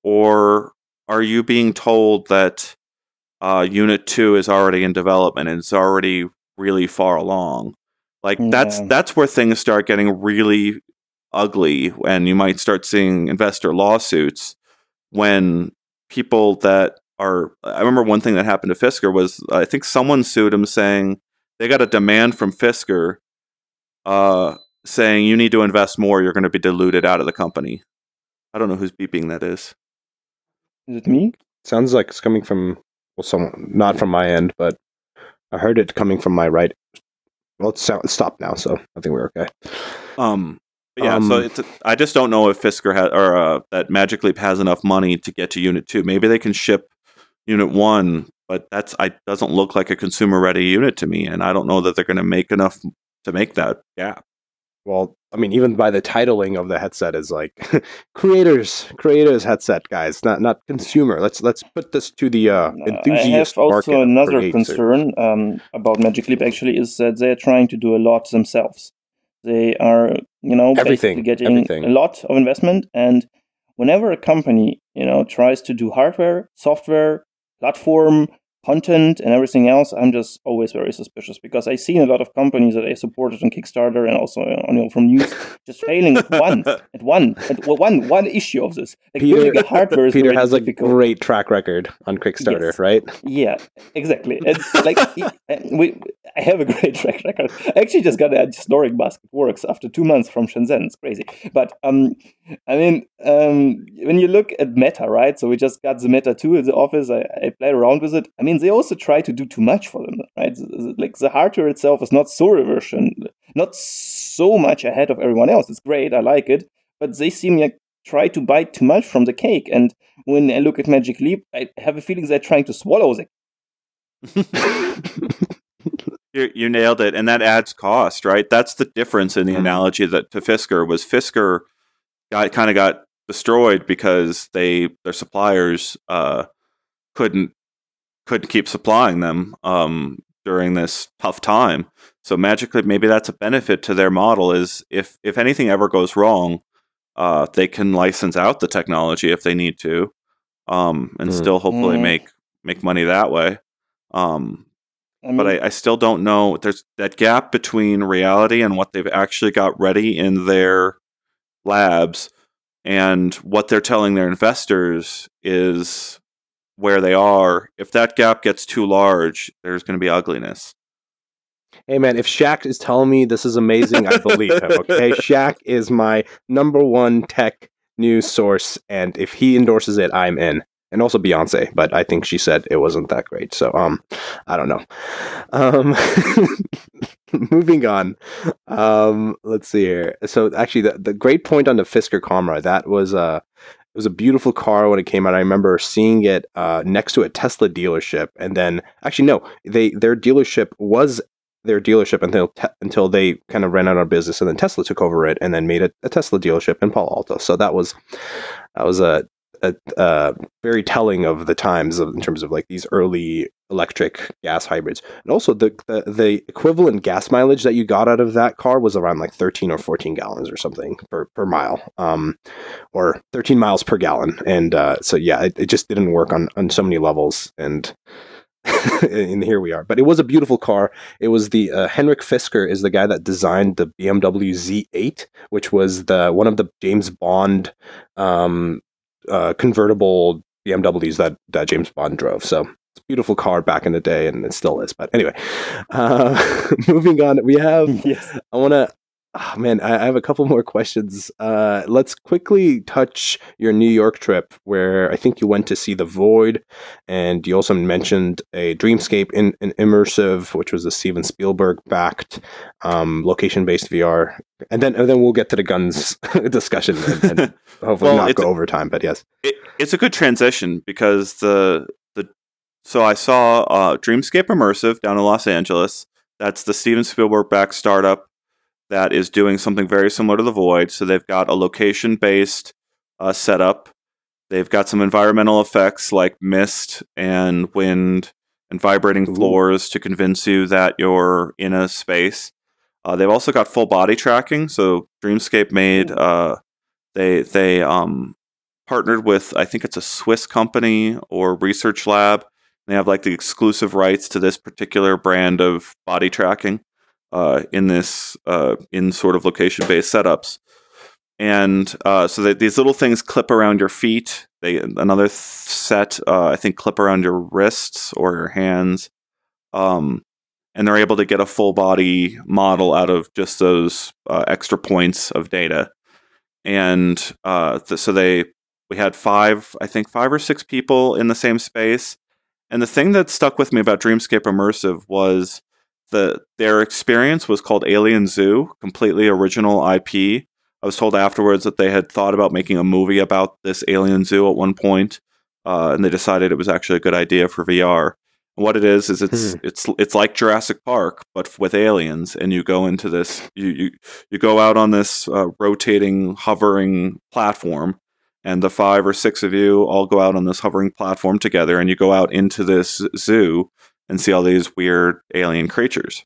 Or are you being told that uh, Unit two is already in development and it's already really far along? Like, yeah. that's that's where things start getting really ugly, and you might start seeing investor lawsuits when people that are, I remember one thing that happened to Fisker was, I think someone sued him saying they got a demand from Fisker uh, saying you need to invest more, you're going to be diluted out of the company. I don't know whose beeping that is. Is it me? Sounds like it's coming from, well, someone, not from my end, but I heard it coming from my right. Well, it's, it's stopped now, so I think we're okay. Um, yeah, Um, so it's, I just don't know if Fisker has, or uh, that Magic Leap has enough money to get to Unit two. Maybe they can ship Unit one, but that's I doesn't look like a consumer ready unit to me, and I don't know that they're going to make enough to make that gap. Well, I mean, even by the titling of the headset is like creators, creators headset, guys, not not consumer. Let's let's put this to the uh, enthusiast I have market. also another creators. concern um, about Magic Leap. Actually, is that they're trying to do a lot themselves. They are, you know, Everything, basically getting everything. a lot of investment, and whenever a company, you know, tries to do hardware, software, platform, content, and everything else, I'm just always very suspicious, because I've seen a lot of companies that I supported on Kickstarter and also on, you know, from news just failing at one, at one, at one, one issue of this. Like, Peter, building a hardware is Peter very has difficult. a great track record on Kickstarter, Yes. right? Yeah, exactly. And like, we, I have a great track record. I actually just got a Snoring Basket Works after two months from Shenzhen. It's crazy. But um, I mean, um, when you look at Meta, right? So we just got the Meta two in the office. I, I played around with it. I mean, they also try to do too much for them, right? Like, the hardware itself is not so reversion, not so much ahead of everyone else. It's great. I like it. But they seem like try to bite too much from the cake. And when I look at Magic Leap, I have a feeling they're trying to swallow the You, you nailed it, and that adds cost, right? That's the difference in the Mm. analogy that to Fisker was Fisker got kind of got destroyed because they their suppliers uh, couldn't couldn't keep supplying them um, during this tough time. So magically, maybe that's a benefit to their model. Is if if anything ever goes wrong, uh, they can license out the technology if they need to, um, and Mm. still hopefully Mm. make make money that way. Um, I mean, but I, I still don't know. There's that gap between reality and what they've actually got ready in their labs, and what they're telling their investors is where they are. If that gap gets too large, there's going to be ugliness. Hey man, if Shaq is telling me this is amazing, I believe him. Okay, Shaq is my number one tech news source, and if he endorses it, I'm in. And also Beyonce, but I think she said it wasn't that great. So um, I don't know. Um, moving on. Um, let's see here. So actually, the, the great point on the Fisker Camera, that was uh it was a beautiful car when it came out. I remember seeing it uh, next to a Tesla dealership, and then actually no, they their dealership was their dealership until te- until they kind of ran out of business, and then Tesla took over it, and then made it a Tesla dealership in Palo Alto. So that was that was a, a, a very telling of the times of, in terms of like these early electric gas hybrids, and also the, the the equivalent gas mileage that you got out of that car was around like thirteen or fourteen gallons or something per per mile, um, or thirteen miles per gallon, and uh, so yeah, it, it just didn't work on on so many levels, and. And here we are. But it was a beautiful car. It was the uh, Henrik Fisker is the guy that designed the B M W Z eight, which was the one of the James Bond um, uh, convertible B M Ws that that James Bond drove. So it's a beautiful car back in the day, and it still is. But anyway, uh, moving on. We have. yes. I want to. Oh, man, I, I have a couple more questions. Uh, let's quickly touch your New York trip, where I think you went to see The Void, and you also mentioned a Dreamscape in, in Immersive, which was a Steven Spielberg-backed um, location-based V R. And then, and then we'll get to the guns discussion, and, and hopefully Well, not it's go a- over time. But yes, It, it's a good transition because the the so I saw uh, Dreamscape Immersive down in Los Angeles. That's the Steven Spielberg-backed startup that is doing something very similar to The Void. So they've got a location-based uh, setup. They've got some environmental effects like mist and wind and vibrating Ooh. floors to convince you that you're in a space. Uh, they've also got full body tracking. So Dreamscape made uh, they they um, partnered with, I think it's a Swiss company or research lab. They have like the exclusive rights to this particular brand of body tracking. Uh, in this, uh, in sort of location-based setups, and uh, so that these little things clip around your feet. They another th- set, uh, I think, clip around your wrists or your hands, um, and they're able to get a full body model out of just those uh, extra points of data. And uh, th- so they, we had five, I think, five or six people in the same space. And the thing that stuck with me about Dreamscape Immersive was the their experience was called Alien Zoo, completely original I P. I was told afterwards that they had thought about making a movie about this Alien Zoo at one point, uh, and they decided it was actually a good idea for V R. And what it is is it's Hmm. it's it's like Jurassic Park, but with aliens, and you go into this you you, you go out on this uh, rotating, hovering platform, and the five or six of you all go out on this hovering platform together, and you go out into this zoo and see all these weird alien creatures.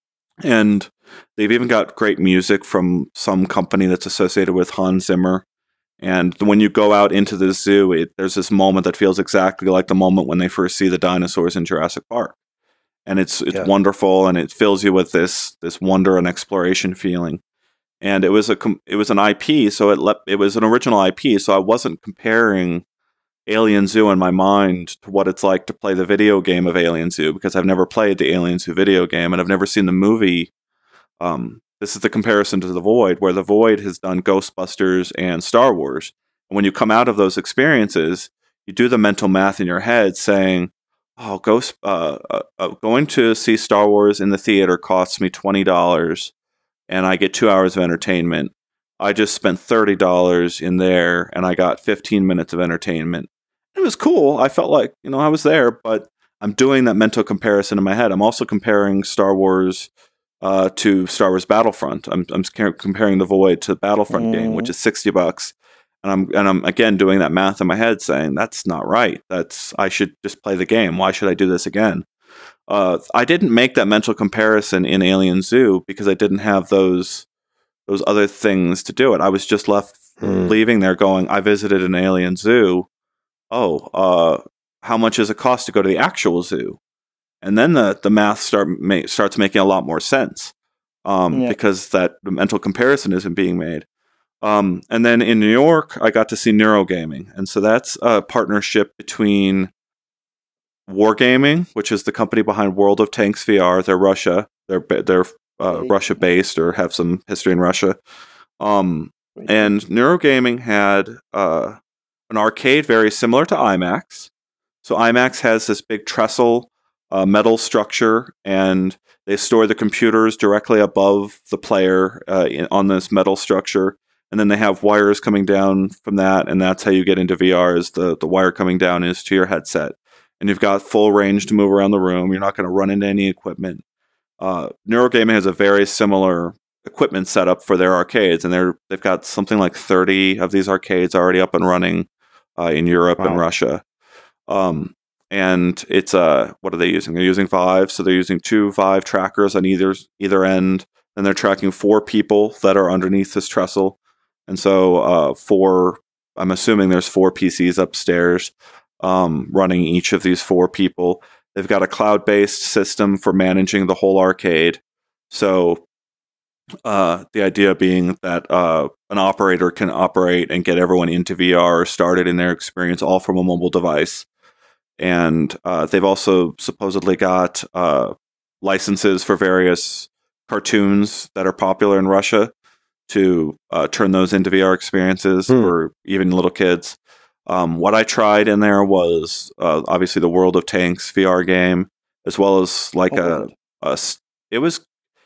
And they've even got great music from some company that's associated with Hans Zimmer. And when you go out into the zoo, it, there's this moment that feels exactly like the moment when they first see the dinosaurs in Jurassic Park. And it's it's Yeah. wonderful, and it fills you with this this wonder and exploration feeling. And it was a com- it was an I P, so it le- it was an original I P, so I wasn't comparing Alien Zoo in my mind to what it's like to play the video game of Alien Zoo, because I've never played the Alien Zoo video game, and I've never seen the movie. Um, this is the comparison to The Void, where The Void has done Ghostbusters and Star Wars. And when you come out of those experiences, you do the mental math in your head saying, oh, Ghost, uh, uh, uh, going to see Star Wars in the theater costs me twenty dollars, and I get two hours of entertainment. I just spent thirty dollars in there, and I got fifteen minutes of entertainment. It was cool. I felt like, you know, I was there, but I'm doing that mental comparison in my head. I'm also comparing Star Wars uh, to Star Wars Battlefront. I'm, I'm sca- comparing The Void to the Battlefront Mm. game, which is sixty bucks. And I'm, and I'm again doing that math in my head saying, that's not right. That's, I should just play the game. Why should I do this again? Uh, I didn't make that mental comparison in Alien Zoo because I didn't have those those other things to do it. I was just left Hmm. leaving there going, I visited an alien zoo. Oh, uh, how much does it cost to go to the actual zoo? And then the, the math start ma- starts making a lot more sense um, Yeah. because that the mental comparison isn't being made. Um, and then in New York, I got to see Neurogaming. And so that's a partnership between Wargaming, which is the company behind World of Tanks V R. They're Russia. They're they're uh, Right. Russia based or have some history in Russia. Um, Right. and Neurogaming had uh, an arcade very similar to IMAX. So IMAX has this big trestle uh, metal structure, and they store the computers directly above the player uh, in, on this metal structure. And then they have wires coming down from that, and that's how you get into V R. Is the the wire coming down is to your headset, and you've got full range to move around the room. You're not going to run into any equipment. Uh, Neurogaming has a very similar equipment setup for their arcades, and they're they've got something like thirty of these arcades already up and running uh, in Europe and Wow. Russia. Um, and it's uh, what are they using? They're using Vive, so they're using two Vive trackers on either either end, and they're tracking four people that are underneath this trestle. And so, uh, four, I'm assuming there's four P Cs upstairs um, running each of these four people. They've got a cloud-based system for managing the whole arcade. So, uh, the idea being that uh, an operator can operate and get everyone into V R, started in their experience, all from a mobile device. And uh, they've also supposedly got uh, licenses for various cartoons that are popular in Russia to uh, turn those into V R experiences Hmm. for even little kids. Um, what I tried in there was uh, obviously the World of Tanks V R game, as well as like Oh, a, wow. a s- it was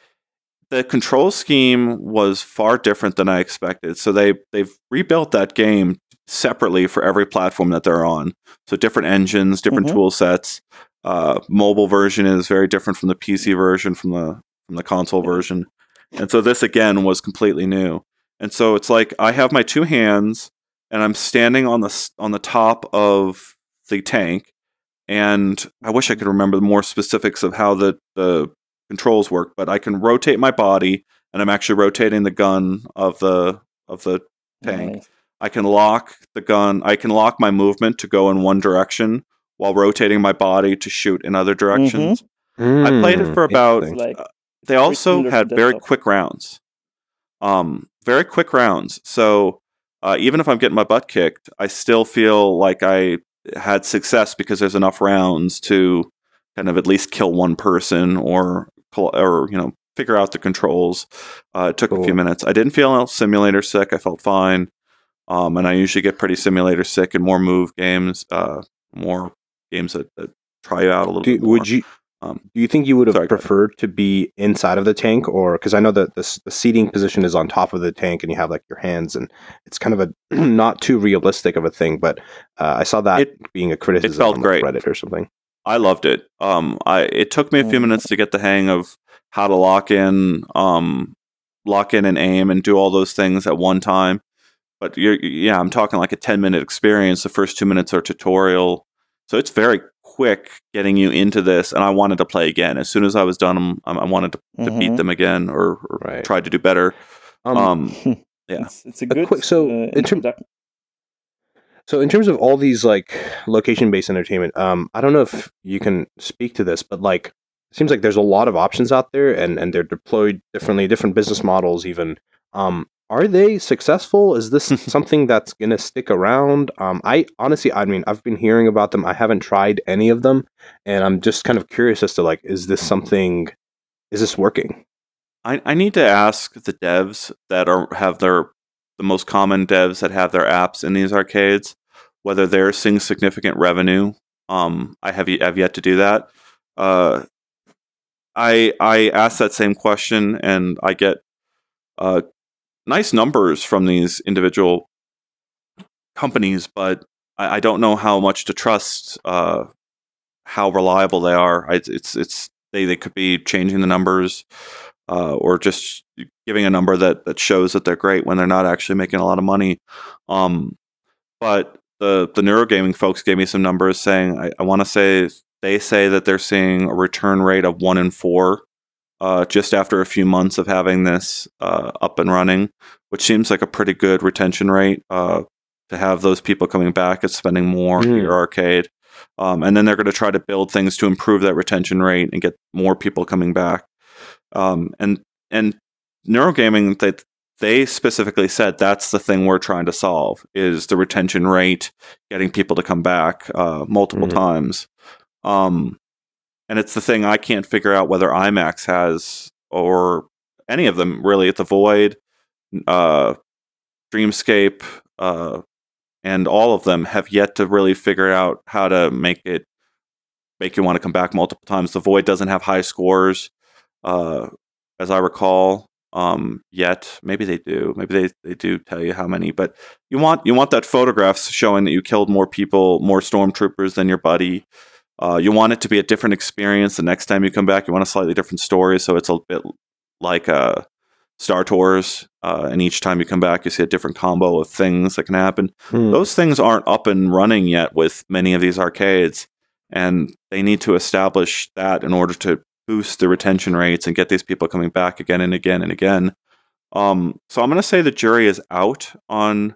the control scheme was far different than I expected. So they they've rebuilt that game separately for every platform that they're on. So different engines, different Mhm. tool sets. Uh, mobile version is very different from the P C version, from the from the console It is. version. And so this again was completely new. And so it's like I have my two hands and I'm standing on the s- on the top of the tank, and I wish I could remember the more specifics of how the the controls work, but I can rotate my body, and I'm actually rotating the gun of the of the tank. Nice. I can lock the gun. I can lock my movement to go in one direction while rotating my body to shoot in other directions. I played it Hmm, for about. It's interesting. like Uh, they very also similar to had very desktop. quick rounds. Um, very quick rounds. So uh, even if I'm getting my butt kicked, I still feel like I had success because there's enough rounds to kind of at least kill one person or pull, or you know figure out the controls. Uh, it took a few Cool. minutes. I didn't feel simulator sick. I felt fine. Um, and I usually get pretty simulator sick in more move games, uh, more games that, that try you out a little Do, bit more. would you Um, do you think you would have sorry, go ahead. preferred to be inside of the tank, or because I know that the, s- the seating position is on top of the tank and you have like your hands, and it's kind of a not too realistic of a thing, but uh, I saw that It being a criticism felt on like, great. Reddit or something. I loved it. Um, I it took me a few Mhm. minutes to get the hang of how to lock in, um, lock in and aim and do all those things at one time. But you're, yeah, I'm talking like a ten minute experience. The first two minutes are tutorial, so it's very quick getting you into this. And I wanted to play again as soon as I was done. I, I wanted to, to beat Mhm. them again or, or Right. try to do better. Um, Um, yeah, It's it's a a good quick so uh, in terms introduction. so in terms of all these like location based entertainment, um, I don't know if you can speak to this, but like it seems like there's a lot of options out there, and and they're deployed differently, different business models even. Um, are they successful? Is this something that's gonna stick around? Um, I honestly, I mean, I've been hearing about them. I haven't tried any of them, and I'm just kind of curious as to like, is this something? Is this working? I, I need to ask the devs that are have their the most common devs that have their apps in these arcades whether they're seeing significant revenue. Um, I have have yet to do that. Uh, I I ask that same question and I get uh, nice numbers from these individual companies, but I, I don't know how much to trust. Uh, how reliable they are. I, it's it's they, they could be changing the numbers uh, or just giving a number that, that shows that they're great when they're not actually making a lot of money. Um, but the the neurogaming folks gave me some numbers saying I, I want to say they say that they're seeing a return rate of one in four uh, just after a few months of having this uh, up and running, which seems like a pretty good retention rate uh, to have those people coming back and spending more at Mm. your arcade. Um, and then they're going to try to build things to improve that retention rate and get more people coming back. Um, and and Neurogaming, they, they specifically said that's the thing we're trying to solve, is the retention rate, getting people to come back uh, multiple mm-hmm. times. Um, and it's the thing I can't figure out whether IMAX has, or any of them really. The Void, uh, Dreamscape, uh, and all of them have yet to really figure out how to make it make you want to come back multiple times. The Void doesn't have high scores, uh, as I recall, um, yet. Maybe they do. Maybe they, they do tell you how many. But you want you want that photographs showing that you killed more people, more stormtroopers than your buddy. Uh, you want it to be a different experience the next time you come back. You want a slightly different story, so it's a bit like uh, Star Tours. Uh, and each time you come back, you see a different combo of things that can happen. Hmm. Those things aren't up and running yet with many of these arcades, and they need to establish that in order to boost the retention rates and get these people coming back again and again and again. Um, so I'm going to say the jury is out on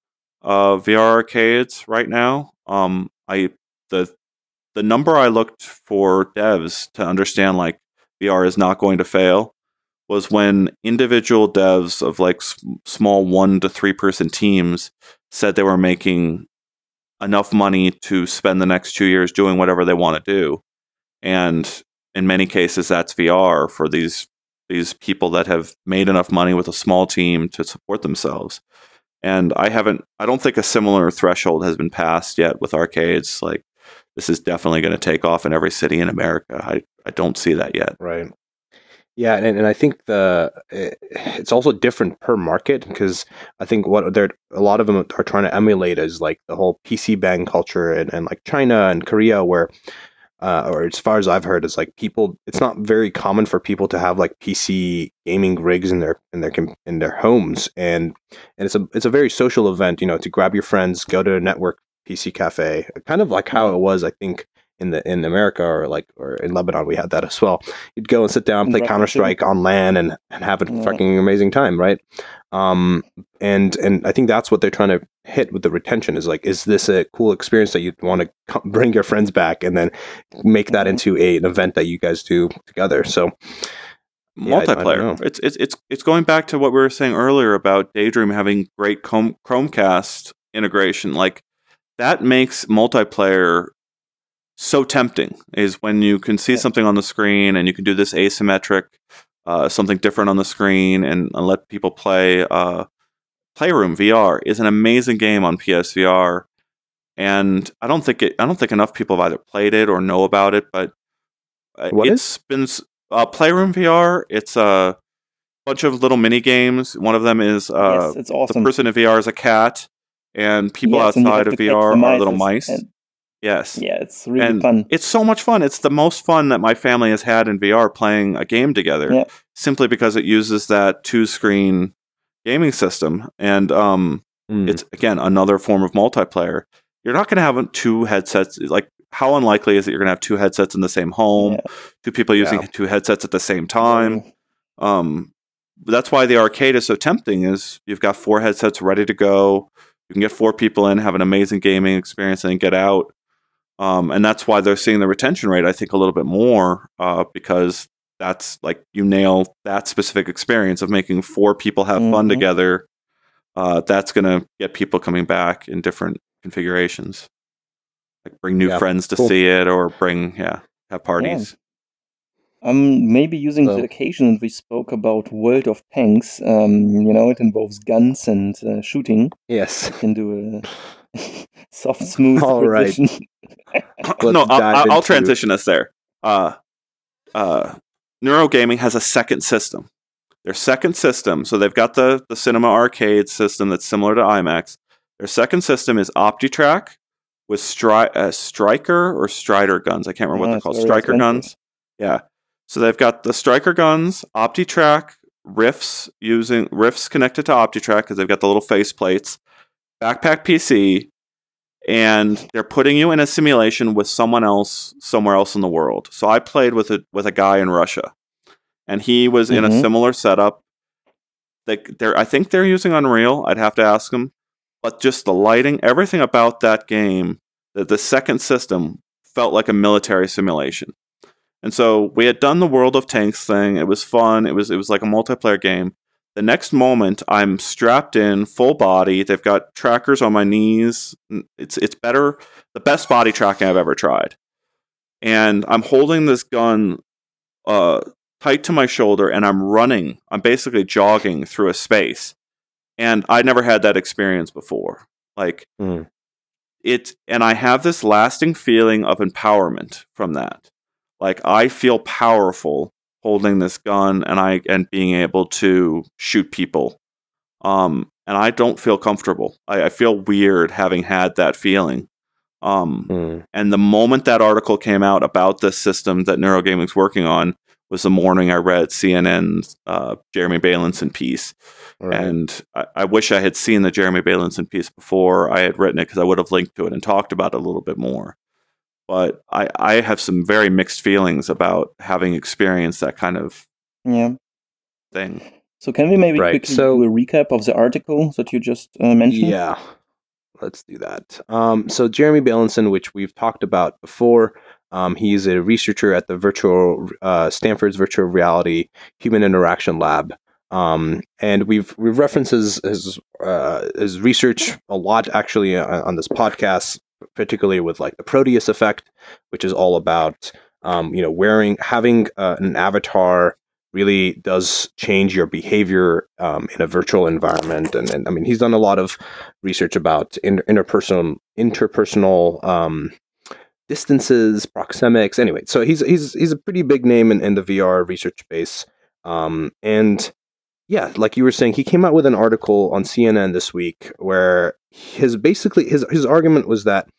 uh, V R arcades right now. Um, I the the number I looked for devs to understand like V R is not going to fail was when individual devs of like s- small one to three person teams said they were making enough money to spend the next two years doing whatever they want to do. And in many cases, that's V R for these these people that have made enough money with a small team to support themselves. And I haven't, I don't think a similar threshold has been passed yet with arcades. Like, this is definitely going to take off in every city in America. I, I don't see that yet. Right. Yeah, and, and I think the it's also different per market, because I think what they're a lot of them are trying to emulate is like the whole P C bang culture and, and like China and Korea, where uh, or as far as I've heard, is like people. It's not very common for people to have like P C gaming rigs in their in their in their homes, and and it's a it's a very social event. You know, to grab your friends, go to a network P C cafe, kind of like how it was, I think, in the in America, or like or in Lebanon we had that as well. You'd go and sit down, play Counter Strike on LAN, and, and have a yeah. fucking amazing time, right? Um, and and I think that's what they're trying to hit with the retention, is like, is this a cool experience that you want to come, bring your friends back, and then make that into a, an event that you guys do together. So yeah, multiplayer. I, I it's it's it's it's going back to what we were saying earlier about Daydream having great Chrome, Chromecast integration. Like, that makes multiplayer so tempting, is when you can see yeah. something on the screen and you can do this asymmetric, uh, something different on the screen, and, and let people play. Uh, Playroom V R is an amazing game on P S V R, and I don't think it. I don't think enough people have either played it or know about it. But what it's is? been uh, Playroom V R. It's a bunch of little mini games. One of them is uh, yes, it's awesome. The person in V R is a cat, and people yes, outside and of V R are little mice. And- Yes. Yeah, it's really and fun. It's so much fun. It's the most fun that my family has had in V R playing a game together, yeah. simply because it uses that two-screen gaming system. And um, mm. it's, again, another form of multiplayer. You're not going to have two headsets. Like, how unlikely is it you're going to have two headsets in the same home, yeah. two people using yeah. two headsets at the same time? Mm. Um, that's why the arcade is so tempting, is you've got four headsets ready to go. You can get four people in, have an amazing gaming experience, and then get out. Um, and that's why they're seeing the retention rate, I think, a little bit more, uh, because that's like, you nail that specific experience of making four people have mm-hmm. fun together. Uh, that's going to get people coming back in different configurations. Like, bring new yeah, friends to cool. see it, or bring, yeah, have parties. Yeah. Um, maybe using so. the occasion we spoke about World of Tanks. Um, you know, it involves guns and uh, shooting. Yes. You can do a soft, smooth All transition. Right. no, I'll, I'll transition us there. Uh, uh, Neurogaming has a second system. Their second system, so they've got the, the Cinema Arcade system that's similar to IMAX. Their second system is OptiTrack with stri- uh, Striker or Strider guns. I can't remember oh, what they're called. Striker expensive. guns. Yeah. So they've got the Striker guns, OptiTrack, Rifts using Rifts connected to OptiTrack because they've got the little face plates, Backpack P C, and they're putting you in a simulation with someone else somewhere else in the world. So I played with a with a guy in Russia, and he was mm-hmm. in a similar setup. They, they're I think they're using Unreal. I'd have to ask him, but just the lighting, everything about that game, that the second system felt like a military simulation. And so we had done the World of Tanks thing. It was fun. It was it was like a multiplayer game. The next moment, I'm strapped in, full body. They've got trackers on my knees. It's it's better, the best body tracking I've ever tried. And I'm holding this gun uh, tight to my shoulder, and I'm running. I'm basically jogging through a space. And I'd never had that experience before. Like, mm. it, and I have this lasting feeling of empowerment from that. Like, I feel powerful holding this gun and I and being able to shoot people. Um, and I don't feel comfortable. I, I feel weird having had that feeling. Um, mm. And the moment that article came out about this system that Neurogaming's working on was the morning I read C N N's uh, Jeremy Bailenson piece. Right. And I, I wish I had seen the Jeremy Bailenson piece before I had written it, because I would have linked to it and talked about it a little bit more. But I, I have some very mixed feelings about having experienced that kind of yeah. thing. So can we maybe Right, quickly so- do a recap of the article that you just uh, mentioned? Yeah, let's do that. Um, so Jeremy Bailenson, which we've talked about before, um, he's a researcher at the virtual uh, Stanford's Virtual Reality Human Interaction Lab, um, and we've we've referenced his his, uh, his research a lot actually on, on this podcast, particularly with like the Proteus effect, which is all about um, you know wearing having uh, an avatar really does change your behavior um, in a virtual environment. And, and I mean, he's done a lot of research about inter- interpersonal, interpersonal um, distances, proxemics. Anyway, so he's he's he's a pretty big name in, in the V R research space. Um, and yeah, like you were saying, he came out with an article on C N N this week where his basically his his argument was that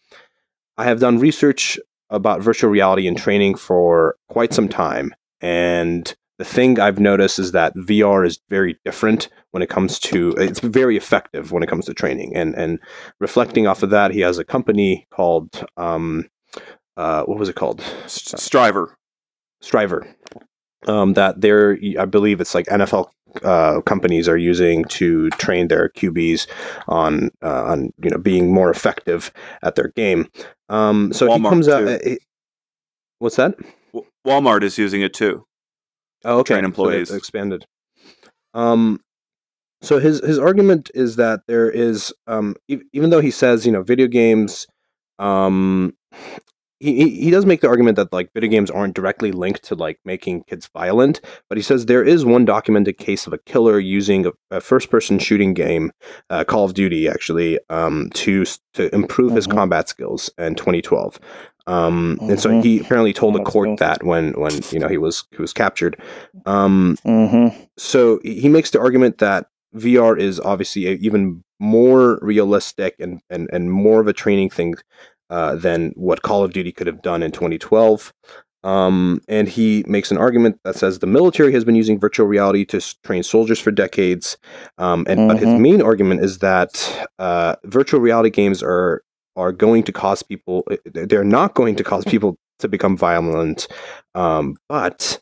I have done research about virtual reality and training for quite some time, and the thing I've noticed is that V R is very different when it comes to, it's very effective when it comes to training. And and reflecting off of that, he has a company called, um, uh, what was it called? Striver. Striver. Um, that they're, I believe it's like N F L uh, companies are using to train their Q Bs on, uh, on you know, being more effective at their game. Um, so Walmart he comes out, too. uh, he- what's that? W- Walmart is using it too. Oh, okay. Train employees. So it expanded. Um, so his his argument is that there is, um, e- even though he says, you know, video games, um, he, he he does make the argument that like video games aren't directly linked to like making kids violent, but he says there is one documented case of a killer using a, a first person shooting game, uh, Call of Duty actually, um, to to improve his Mhm. combat skills in twenty twelve. Um, and so Mhm. he apparently told the Combat court skills. that when when you know he was he was captured. Um, Mm-hmm. so he makes the argument that V R is obviously a, even more realistic and, and, and more of a training thing uh, than what Call of Duty could have done in twenty twelve. Um, and he makes an argument that says the military has been using virtual reality to s- train soldiers for decades. Um, and but his Mhm. main argument is that uh, virtual reality games are are going to cause people. They're not going to cause people to become violent, um, but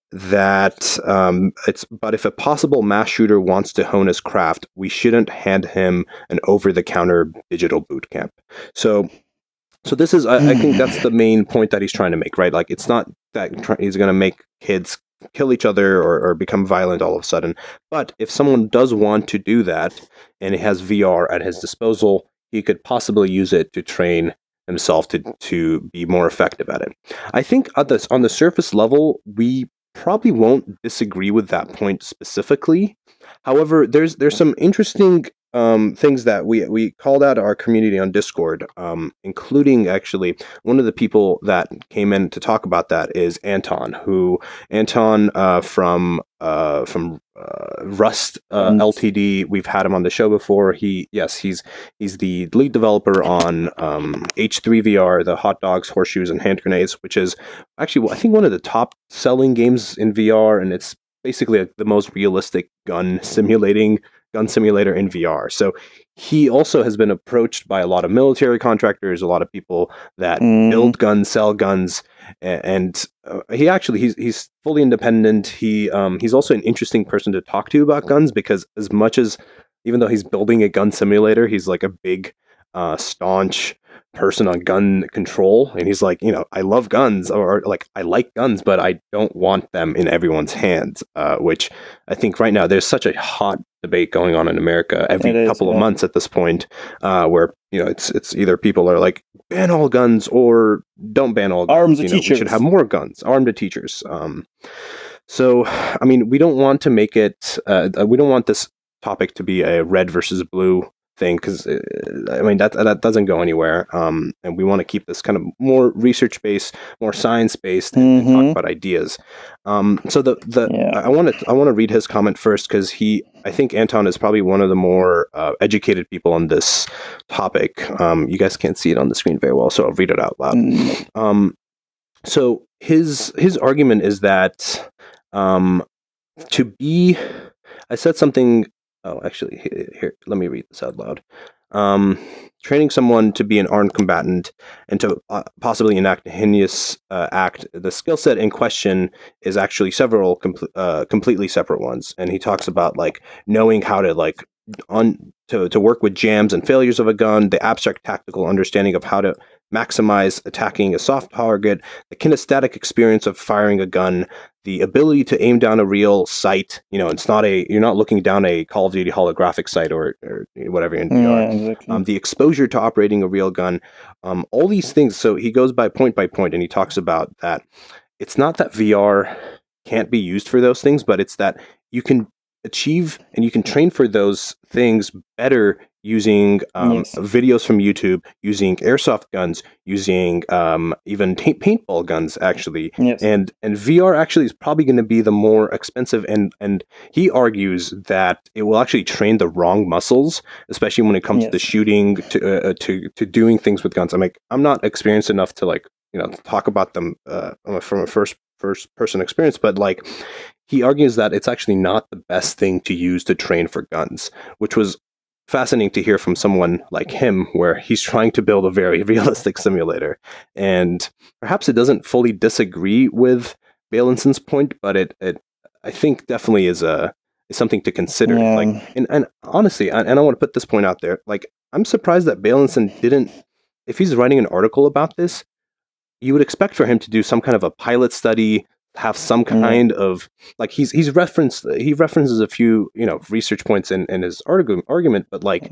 that um, it's but if a possible mass shooter wants to hone his craft, we shouldn't hand him an over-the-counter digital boot camp. So, so this is I, I think that's the main point that he's trying to make, right? Like it's not that try- he's going to make kids kill each other or, or become violent all of a sudden, but if someone does want to do that and he has V R at his disposal, he could possibly use it to train himself to to be more effective at it. I think at this on the surface level, we probably won't disagree with that point specifically. However, there's there's some interesting um, things that we we called out our community on Discord, um, including actually one of the people that came in to talk about that is Anton, who Anton uh, from uh, from uh, Rust uh, And- L T D. We've had him on the show before. He yes, he's he's the lead developer on um, H three V R, the hot dogs, horseshoes, and hand grenades, which is actually I think one of the top selling games in V R, and it's basically like the most realistic gun simulating gun simulator in V R. So he also has been approached by a lot of military contractors, a lot of people that Mm. build guns, sell guns, a- and uh, he actually he's he's fully independent. He um he's also an interesting person to talk to about guns because as much as even though he's building a gun simulator, he's like a big uh, staunch person on gun control, and he's like, you know, I love guns, or, or like I like guns, but I don't want them in everyone's hands. Uh, which I think right now there's such a hot debate going on in America every It is, couple of yeah. months at this point, uh, where you know it's it's either people are like ban all guns or don't ban all guns. Arm the you know, we should teachers. have more guns, arm the teachers. Um, so I mean, we don't want to make it. Uh, we don't want this topic to be a red versus blue thing, because uh, I mean that that doesn't go anywhere. Um, and we want to keep this kind of more research based, more science based, and, and Mhm. talk about ideas. Um, so the the Yeah. I want to I want to read his comment first, because he I think Anton is probably one of the more uh, educated people on this topic. Um, you guys can't see it on the screen very well, so I'll read it out loud. Mm, Um, so his his argument is that um, to be, I said something. Oh, actually, here, here let me read this out loud. Um, training someone to be an armed combatant and to uh, possibly enact a heinous uh, act, the skill set in question is actually several com- uh, completely separate ones. And he talks about like knowing how to like on to, to work with jams and failures of a gun, the abstract tactical understanding of how to maximize attacking a soft target, the kinesthetic experience of firing a gun, the ability to aim down a real sight. You know, it's not a, you're not looking down a Call of Duty holographic sight or, or whatever in V R. yeah, exactly. Um, the exposure to operating a real gun, um, all these things. So he goes by point by point, and he talks about that it's not that V R can't be used for those things, but it's that you can achieve and you can train for those things better using um, Yes. videos from YouTube, using airsoft guns, using um, even ta- paintball guns, actually. Yes. And and V R actually is probably going to be the more expensive, and and he argues that it will actually train the wrong muscles, especially when it comes to Yes. shooting, to uh, to to doing things with guns. I'm like, I'm not experienced enough to like you know talk about them uh, from a first first person experience, but like he argues that it's actually not the best thing to use to train for guns, which was fascinating to hear from someone like him, where he's trying to build a very realistic simulator. And perhaps it doesn't fully disagree with Bailinson's point, but it, it I think definitely is a is something to consider. Yeah. Like, and, and honestly, and I want to put this point out there, like, I'm surprised that Bailinson didn't, if he's writing an article about this, you would expect for him to do some kind of a pilot study, have some kind yeah. of like he's he's referenced he references a few you know research points in, in his argument argument, but like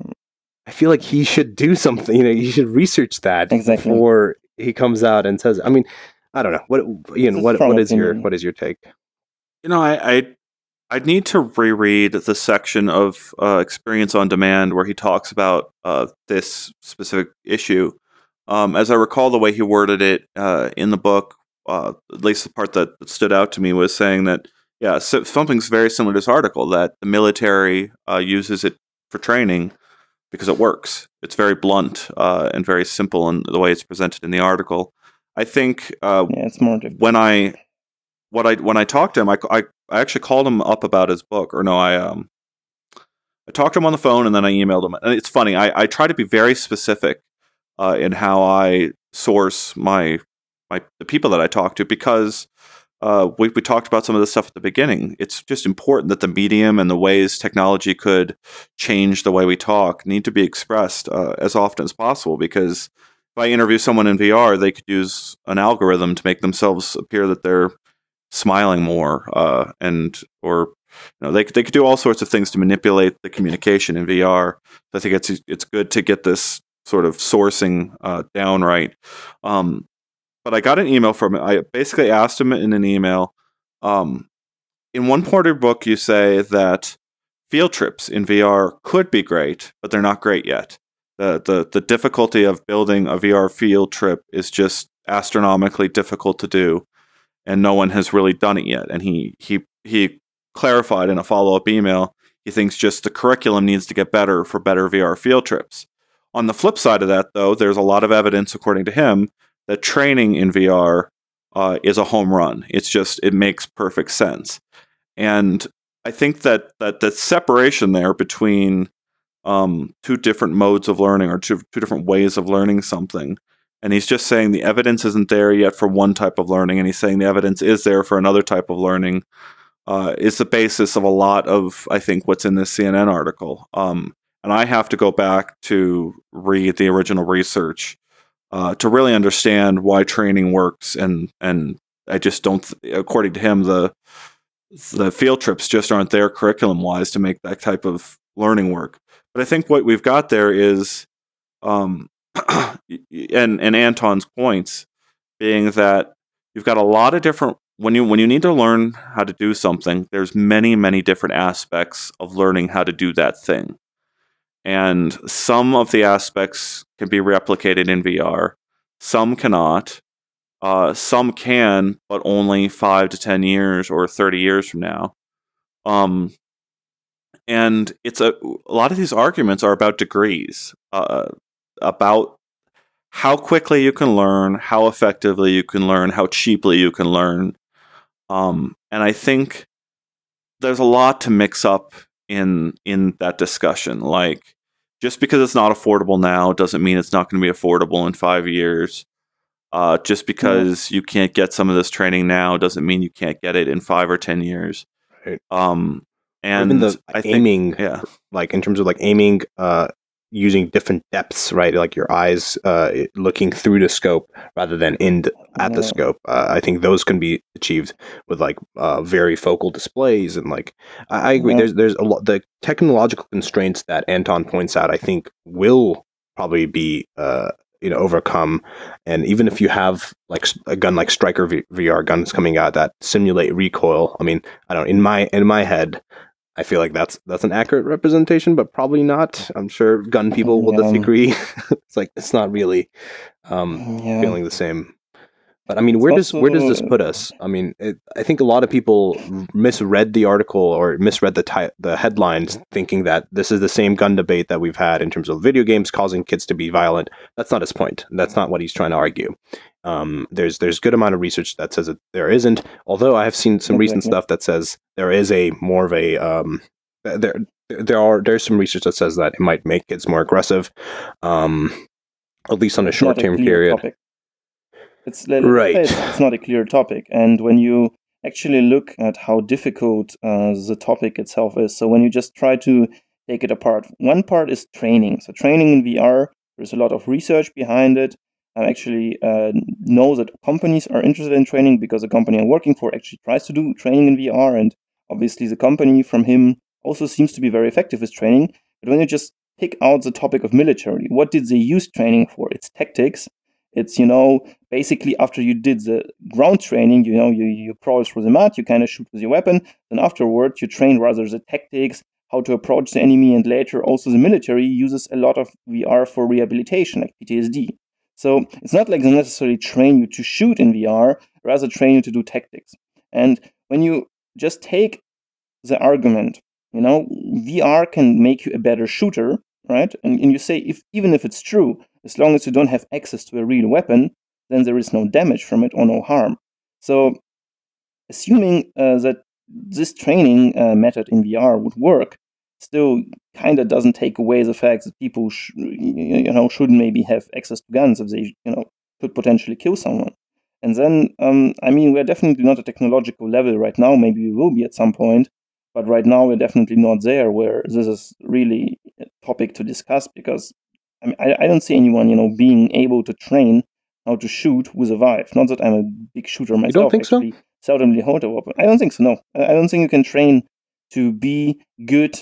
I feel like he should do something. You know, he should research that exactly. before he comes out and says. I mean, I don't know what Ian. What what is opinion. your what is your take? You know, I I I'd need to reread the section of uh, Experience on Demand where he talks about uh, this specific issue. Um, as I recall, the way he worded it uh, in the book. Uh, at least the part that stood out to me was saying that, yeah, so something's very similar to this article, that the military uh, uses it for training because it works. It's very blunt uh, and very simple in the way it's presented in the article. I think uh, yeah, it's more difficult. when I what I when I talked to him, I, I, I actually called him up about his book, or no, I um I talked to him on the phone and then I emailed him. And it's funny, I, I try to be very specific uh, in how I source my My, the people that I talk to, because uh, we, we talked about some of this stuff at the beginning. It's just important that the medium and the ways technology could change the way we talk need to be expressed uh, as often as possible, because if I interview someone in V R, they could use an algorithm to make themselves appear that they're smiling more, uh, and or you know, they, they could do all sorts of things to manipulate the communication in V R. So I think it's, it's good to get this sort of sourcing uh, down right. Um, But I got an email from him. I basically asked him in an email, um, in one part of your book, you say that field trips in V R could be great, but they're not great yet. The, the, the difficulty of building a V R field trip is just astronomically difficult to do, and no one has really done it yet. And he, he, he clarified in a follow-up email, he thinks just the curriculum needs to get better for better V R field trips. On the flip side of that, though, there's a lot of evidence, according to him, that training in V R uh, is a home run. It's just, it makes perfect sense. And I think that that, that separation there between um, two different modes of learning, or two, two different ways of learning something, and he's just saying the evidence isn't there yet for one type of learning, and he's saying the evidence is there for another type of learning, uh, is the basis of a lot of, I think, what's in this C N N article. Um, and I have to go back to read the original research uh, to really understand why training works. And and I just don't, th- according to him, the the field trips just aren't there curriculum wise to make that type of learning work. But I think what we've got there is, um, and and Anton's points being that you've got a lot of different when you when you need to learn how to do something, there's many many different aspects of learning how to do that thing, and some of the aspects can be replicated in V R, some cannot. Uh, some can, but only five to ten years or thirty years from now. Um, and it's a a lot of these arguments are about degrees, uh, about how quickly you can learn, how effectively you can learn, how cheaply you can learn. Um, and I think there's a lot to mix up in in that discussion. Like, just because it's not affordable now doesn't mean it's not going to be affordable in five years. Uh, just because you can't get some of this training now doesn't mean you can't get it in five or ten years. Right. Um, Or and even the I think, aiming, yeah, like in terms of like aiming, uh, using different depths, right? Like your eyes uh, looking through the scope rather than in the, at the Yeah. scope. Uh, I think those can be achieved with like uh, very focal displays and like I, I agree. Yeah. There's there's a lot the technological constraints that Anton points out. I think will probably be uh, you know overcome, and even if you have like s- a gun like Striker v- VR guns coming out that simulate recoil, I mean, I don't in my in my head. I feel like that's that's an accurate representation, but probably not. I'm sure gun people will Yeah. disagree. It's like it's not really um, Yeah. feeling the same. But I mean, It's where does where does this also- put us? I mean, it, I think a lot of people misread the article or misread the ti- the headlines, thinking that this is the same gun debate that we've had in terms of video games causing kids to be violent. That's not his point. That's not what he's trying to argue. Um, there's there's good amount of research that says that there isn't. Although I have seen some recent Exactly. stuff that says there is a more of a um, th- there there are there's some research that says that it might make kids more aggressive, um, at least on a It's not short term clear period. topic. It's let- Right. let's say it's, it's not a clear topic, and when you actually look at how difficult uh, the topic itself is, so when you just try to take it apart, one part is training. So training in V R, there's a lot of research behind it. I actually uh, know that companies are interested in training because the company I'm working for actually tries to do training in V R, and obviously the company from him also seems to be very effective with training. But when you just pick out the topic of military, what did they use training for? It's tactics. It's, you know, basically after you did the ground training, you know, you, you crawl through the mud, you kind of shoot with your weapon. Then afterward, you train rather the tactics, how to approach the enemy, and later also the military uses a lot of V R for rehabilitation, like P T S D. So it's not like they necessarily train you to shoot in V R, rather train you to do tactics. And when you just take the argument, you know, V R can make you a better shooter, right? And, and you say, if even if it's true, as long as you don't have access to a real weapon, then there is no damage from it or no harm. So, assuming uh, that this training uh, method in V R would work, still kind of doesn't take away the fact that people, sh- you know, should maybe have access to guns if they, you know, could potentially kill someone. And then, um, I mean, we're definitely not at a technological level right now. Maybe we will be at some point, but right now we're definitely not there where this is really a topic to discuss because I mean, I, I don't see anyone, you know, being able to train how to shoot with a Vive. Not that I'm a big shooter myself. don't think so? actually, seldomly hold a weapon. I don't think so. No, I I don't think you can train to be good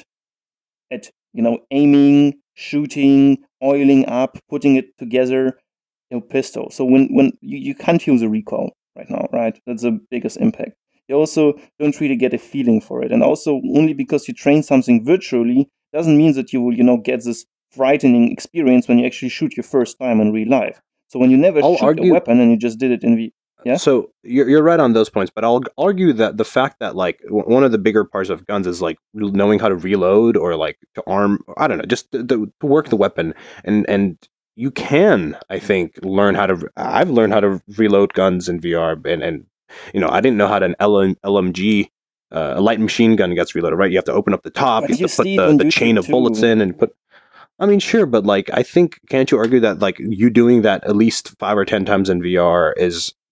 at, you know, aiming, shooting, oiling up, putting it together, you know, pistol. So when when you, you can't use a recoil right now, right? That's the biggest impact. You also don't really get a feeling for it, and also only because you train something virtually doesn't mean that you will, you know, get this frightening experience when you actually shoot your first time in real life. So when you never I'll shoot argue- a weapon and you just did it in V, yeah. So you're you're right on those points, but I'll argue that the fact that like w- one of the bigger parts of guns is like re- knowing how to reload or like to arm. I don't know, just to, to to work the weapon, and and you can, I think, learn how to. re- I've learned how to reload guns in V R, and and you know I didn't know how to an L M, L M G. Uh, a light machine gun gets reloaded, right? You have to open up the top, But you have you to put see it the, on the chain YouTube of bullets too. in and put. I mean, sure, but like, I think, can't you argue that like you doing that at least five or ten times in V R is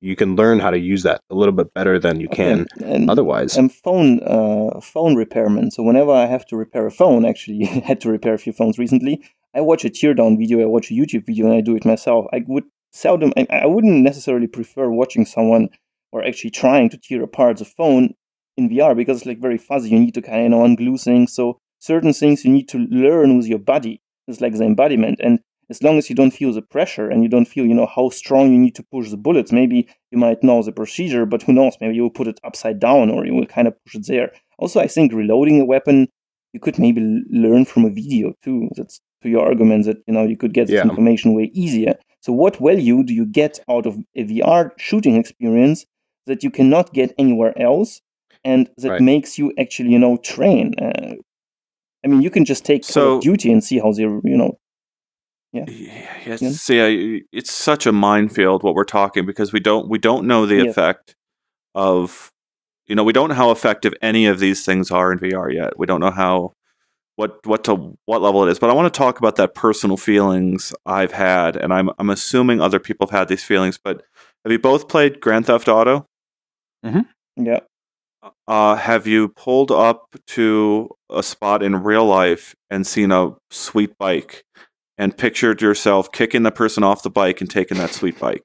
you can learn how to use that a little bit better than you can Okay, and otherwise. and phone uh, phone repairment. So whenever I have to repair a phone, actually had to repair a few phones recently, I watch a teardown video, I watch a YouTube video, and I do it myself. I would seldom, I, I wouldn't necessarily prefer watching someone or actually trying to tear apart the phone in V R because it's like very fuzzy. You need to kind of, you know, unglue things. So certain things you need to learn with your body. It's like the embodiment. And as long as you don't feel the pressure and you don't feel, you know, how strong you need to push the bullets, maybe you might know the procedure, but who knows? Maybe you will put it upside down or you will kind of push it there. Also, I think reloading a weapon, you could maybe l- learn from a video too. That's to your argument that, you know, you could get this Yeah. information way easier. So what value do you get out of a V R shooting experience that you cannot get anywhere else and that Right. makes you actually, you know, train? Uh, I mean, you can just take Call So- of Duty and see how they, you know, Yeah, Yeah. see, I, it's such a minefield what we're talking because we don't we don't know the Yeah. effect of, you know, we don't know how effective any of these things are in V R yet. We don't know how what what to what level it is. But I want to talk about that personal feelings I've had, and I'm I'm assuming other people have had these feelings. But have you both played Grand Theft Auto? yeah. Uh, have you pulled up to a spot in real life and seen a sweet bike and pictured yourself kicking the person off the bike and taking that sweet bike?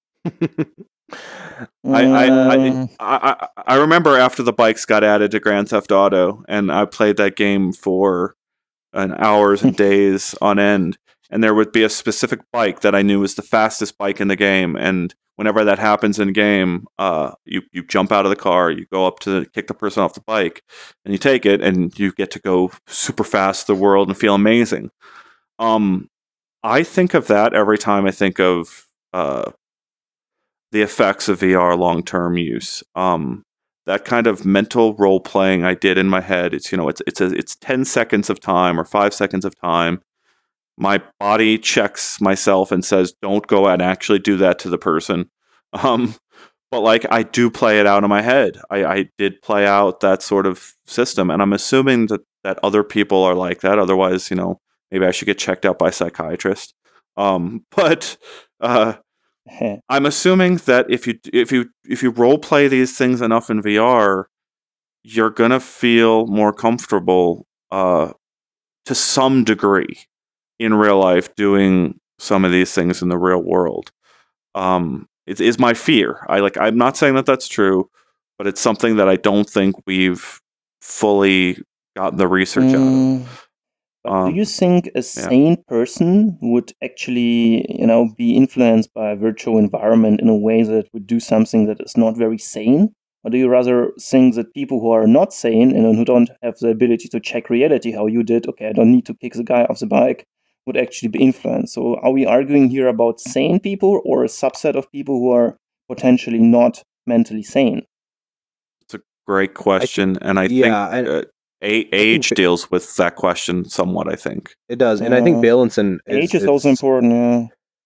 I, I, I, Mm, I, I I remember after the bikes got added to Grand Theft Auto, and I played that game for an hours and days on end, and there would be a specific bike that I knew was the fastest bike in the game, and whenever that happens in game, uh, you, you jump out of the car, you go up to kick the person off the bike, and you take it, and you get to go super fast through the world and feel amazing. Um, I think of that every time I think of uh, the effects of V R long term use. Um, that kind of mental role playing I did in my head. It's you know it's it's a, it's ten seconds of time or five seconds of time. My body checks myself and says, "Don't go and actually do that to the person." Um, but like I do play it out in my head. I, I did play out that sort of system, and I'm assuming that that other people are like that. Otherwise, you know, maybe I should get checked out by a psychiatrist. Um, but uh, I'm assuming that if you if you if you role play these things enough in V R, you're gonna feel more comfortable uh, to some degree in real life doing some of these things in the real world. Um, it is my fear. I like. I'm not saying that that's true, but it's something that I don't think we've fully gotten the research out of. mm, but Um, do you think a sane person would actually, you know, be influenced by a virtual environment in a way that would do something that is not very sane? Or do you rather think that people who are not sane and who don't have the ability to check reality, how you did, okay, I don't need to kick the guy off the bike, would actually be influenced? So are we arguing here about sane people or a subset of people who are potentially not mentally sane? It's a great question, and I yeah, think and- uh, a- age Ba- deals with that question somewhat. I think. It does, and I think Uh, Bailenson is, Age is also is- important, yeah.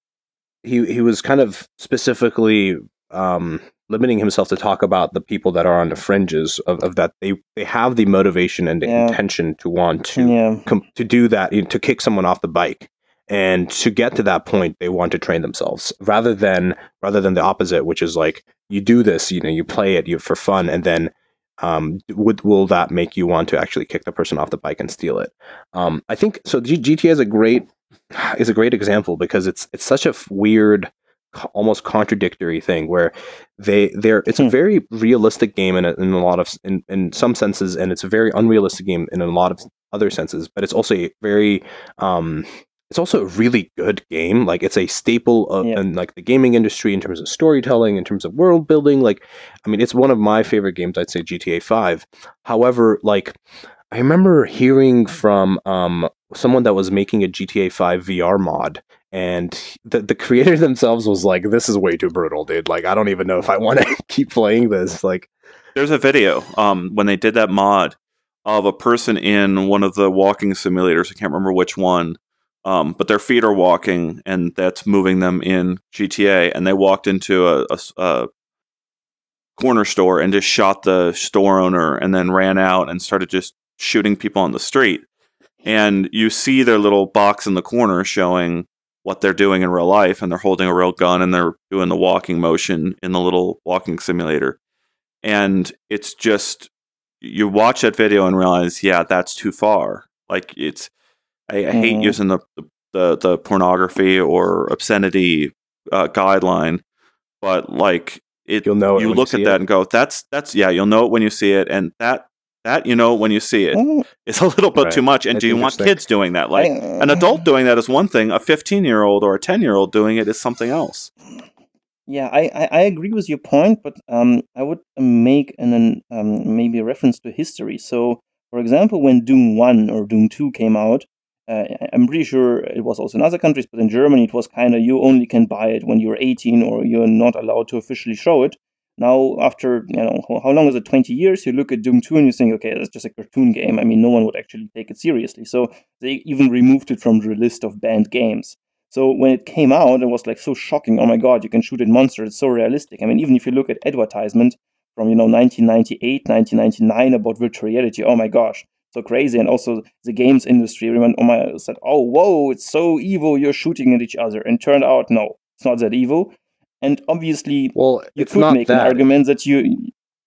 he he was kind of specifically um, limiting himself to talk about the people that are on the fringes of, of that they they have the motivation and the Yeah. intention to want to Yeah. com- to do that, you know, to kick someone off the bike, and to get to that point they want to train themselves rather than rather than the opposite, which is like you do this, you know, you play it you for fun, and then um, would will that make you want to actually kick the person off the bike and steal it? Um, I think so. G- GTA is a great is a great example because it's it's such a f- weird, co- almost contradictory thing where they they're it's a Hmm. very realistic game in a, in a lot of s- in in some senses, and it's a very unrealistic game in a lot of other senses. But it's also a very um, it's also a really good game. Like it's a staple of Yeah. in like the gaming industry in terms of storytelling, in terms of world building. Like, I mean, it's one of my favorite games. I'd say G T A five. However, like I remember hearing from um someone that was making a G T A five V R mod, and the the creator themselves was like, "This is way too brutal, dude. Like, I don't even know if I want to keep playing this." Like, There's a video um, when they did that mod of a person in one of the walking simulators. I can't remember which one, um, but their feet are walking, and that's moving them in G T A. And they walked into a, a, a corner store and just shot the store owner, and then ran out and started just shooting people on the street. And you see their little box in the corner showing what they're doing in real life, and they're holding a real gun and they're doing the walking motion in the little walking simulator. And it's just, you watch that video and realize, yeah, that's too far. Like, it's, I, I mm. hate using the, the the pornography or obscenity uh, guideline, but like it, you'll know it you when look you at see that it. and go, that's that's yeah, you'll know it when you see it, and that that you know when you see it mm. is a little bit right. too much. And That's do you want kids doing that? Like, I, uh, an adult doing that is one thing; a fifteen-year-old or a ten-year-old doing it is something else. Yeah, I, I, I agree with your point, but um, I would make an, an um, maybe a reference to history. So, for example, when Doom one or Doom two came out, uh, I'm pretty sure it was also in other countries, but in Germany it was kind of, you only can buy it when you're eighteen or you're not allowed to officially show it. Now, after, you know, how, how long is it, twenty years, you look at Doom two and you think, okay, that's just a cartoon game. I mean, no one would actually take it seriously. So they even removed it from the list of banned games. So when it came out, it was like so shocking. Oh my God, you can shoot at monsters. It's so realistic. I mean, even if you look at advertisement from, you know, nineteen ninety-eight, nineteen ninety-nine about virtual reality, oh my gosh, so crazy. And also the games industry remember, oh my, said, oh, whoa, it's so evil. You're shooting at each other. And turned out, no, it's not that evil. And obviously, well, you it's could not make that. an argument that you,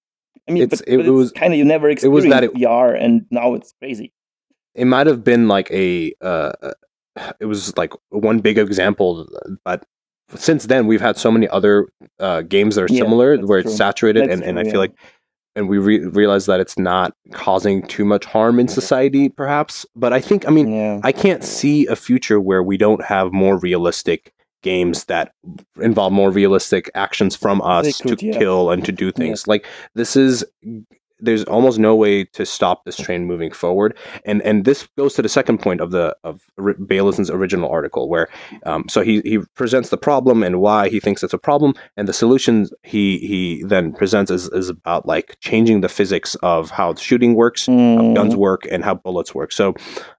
I mean, it's, but, it, but it was kind of, you never experienced it was that it, V R and now it's crazy. It might have been like a, uh, it was like one big example, but since then we've had so many other uh, games that are Yeah, similar that's where true. it's saturated, That's and, and true, I yeah. feel like, and we re- realize that it's not causing too much harm in society, perhaps. But I think, I mean, Yeah. I can't see a future where we don't have more realistic games that involve more realistic actions from us They could, to yeah. kill and to do things. Yes. Like, this is, there's almost no way to stop this train moving forward. And and this goes to the second point of the of Baylison's original article, where um, so he he presents the problem and why he thinks it's a problem, and the solutions he he then presents is, is about like changing the physics of how shooting works, Mm. how guns work, and how bullets work. So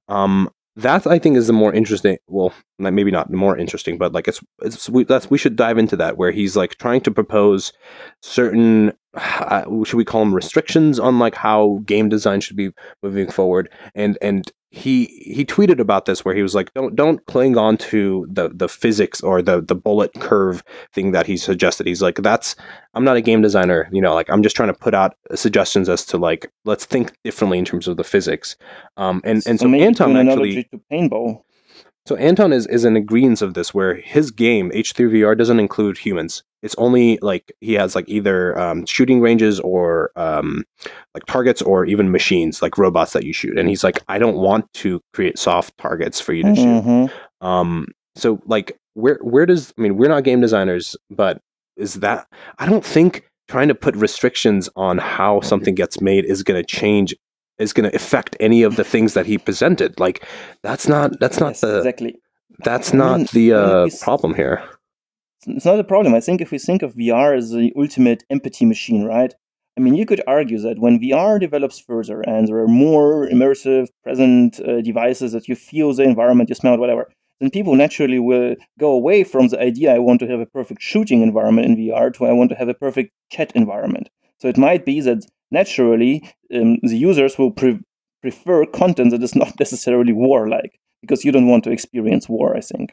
um that I think is the more interesting. Well, maybe not more interesting, but like it's it's we that's we should dive into that, where he's like trying to propose certain uh, should we call them restrictions on like how game design should be moving forward, and and he he tweeted about this where he was like, don't don't cling on to the the physics or the the bullet curve thing that he suggested. He's like, that's I'm not a game designer, you know, like I'm just trying to put out suggestions as to like, let's think differently in terms of the physics. Um, and and so, maybe Anton do an actually analogy to paintball. So Anton is, is in agreement of this, where his game H three V R doesn't include humans. It's only like he has like either um, shooting ranges or um, like targets or even machines, like robots that you shoot. And he's like, I don't want to create soft targets for you to Mm-hmm. shoot. Um, so like, where where does I mean, we're not game designers, but is that I don't think trying to put restrictions on how something gets made is going to change. Is going to affect any of the things that he presented. Like that's not that's not Yes, the exactly. that's I not mean, the when uh, we s- problem here. It's not a problem. I think if we think of V R as the ultimate empathy machine, right? I mean, you could argue that when V R develops further and there are more immersive, present uh, devices that you feel the environment, you smell it, whatever, then people naturally will go away from the idea I want to have a perfect shooting environment in V R to I want to have a perfect chat environment. So it might be that naturally um, the users will pre- prefer content that is not necessarily war-like because you don't want to experience war, I think.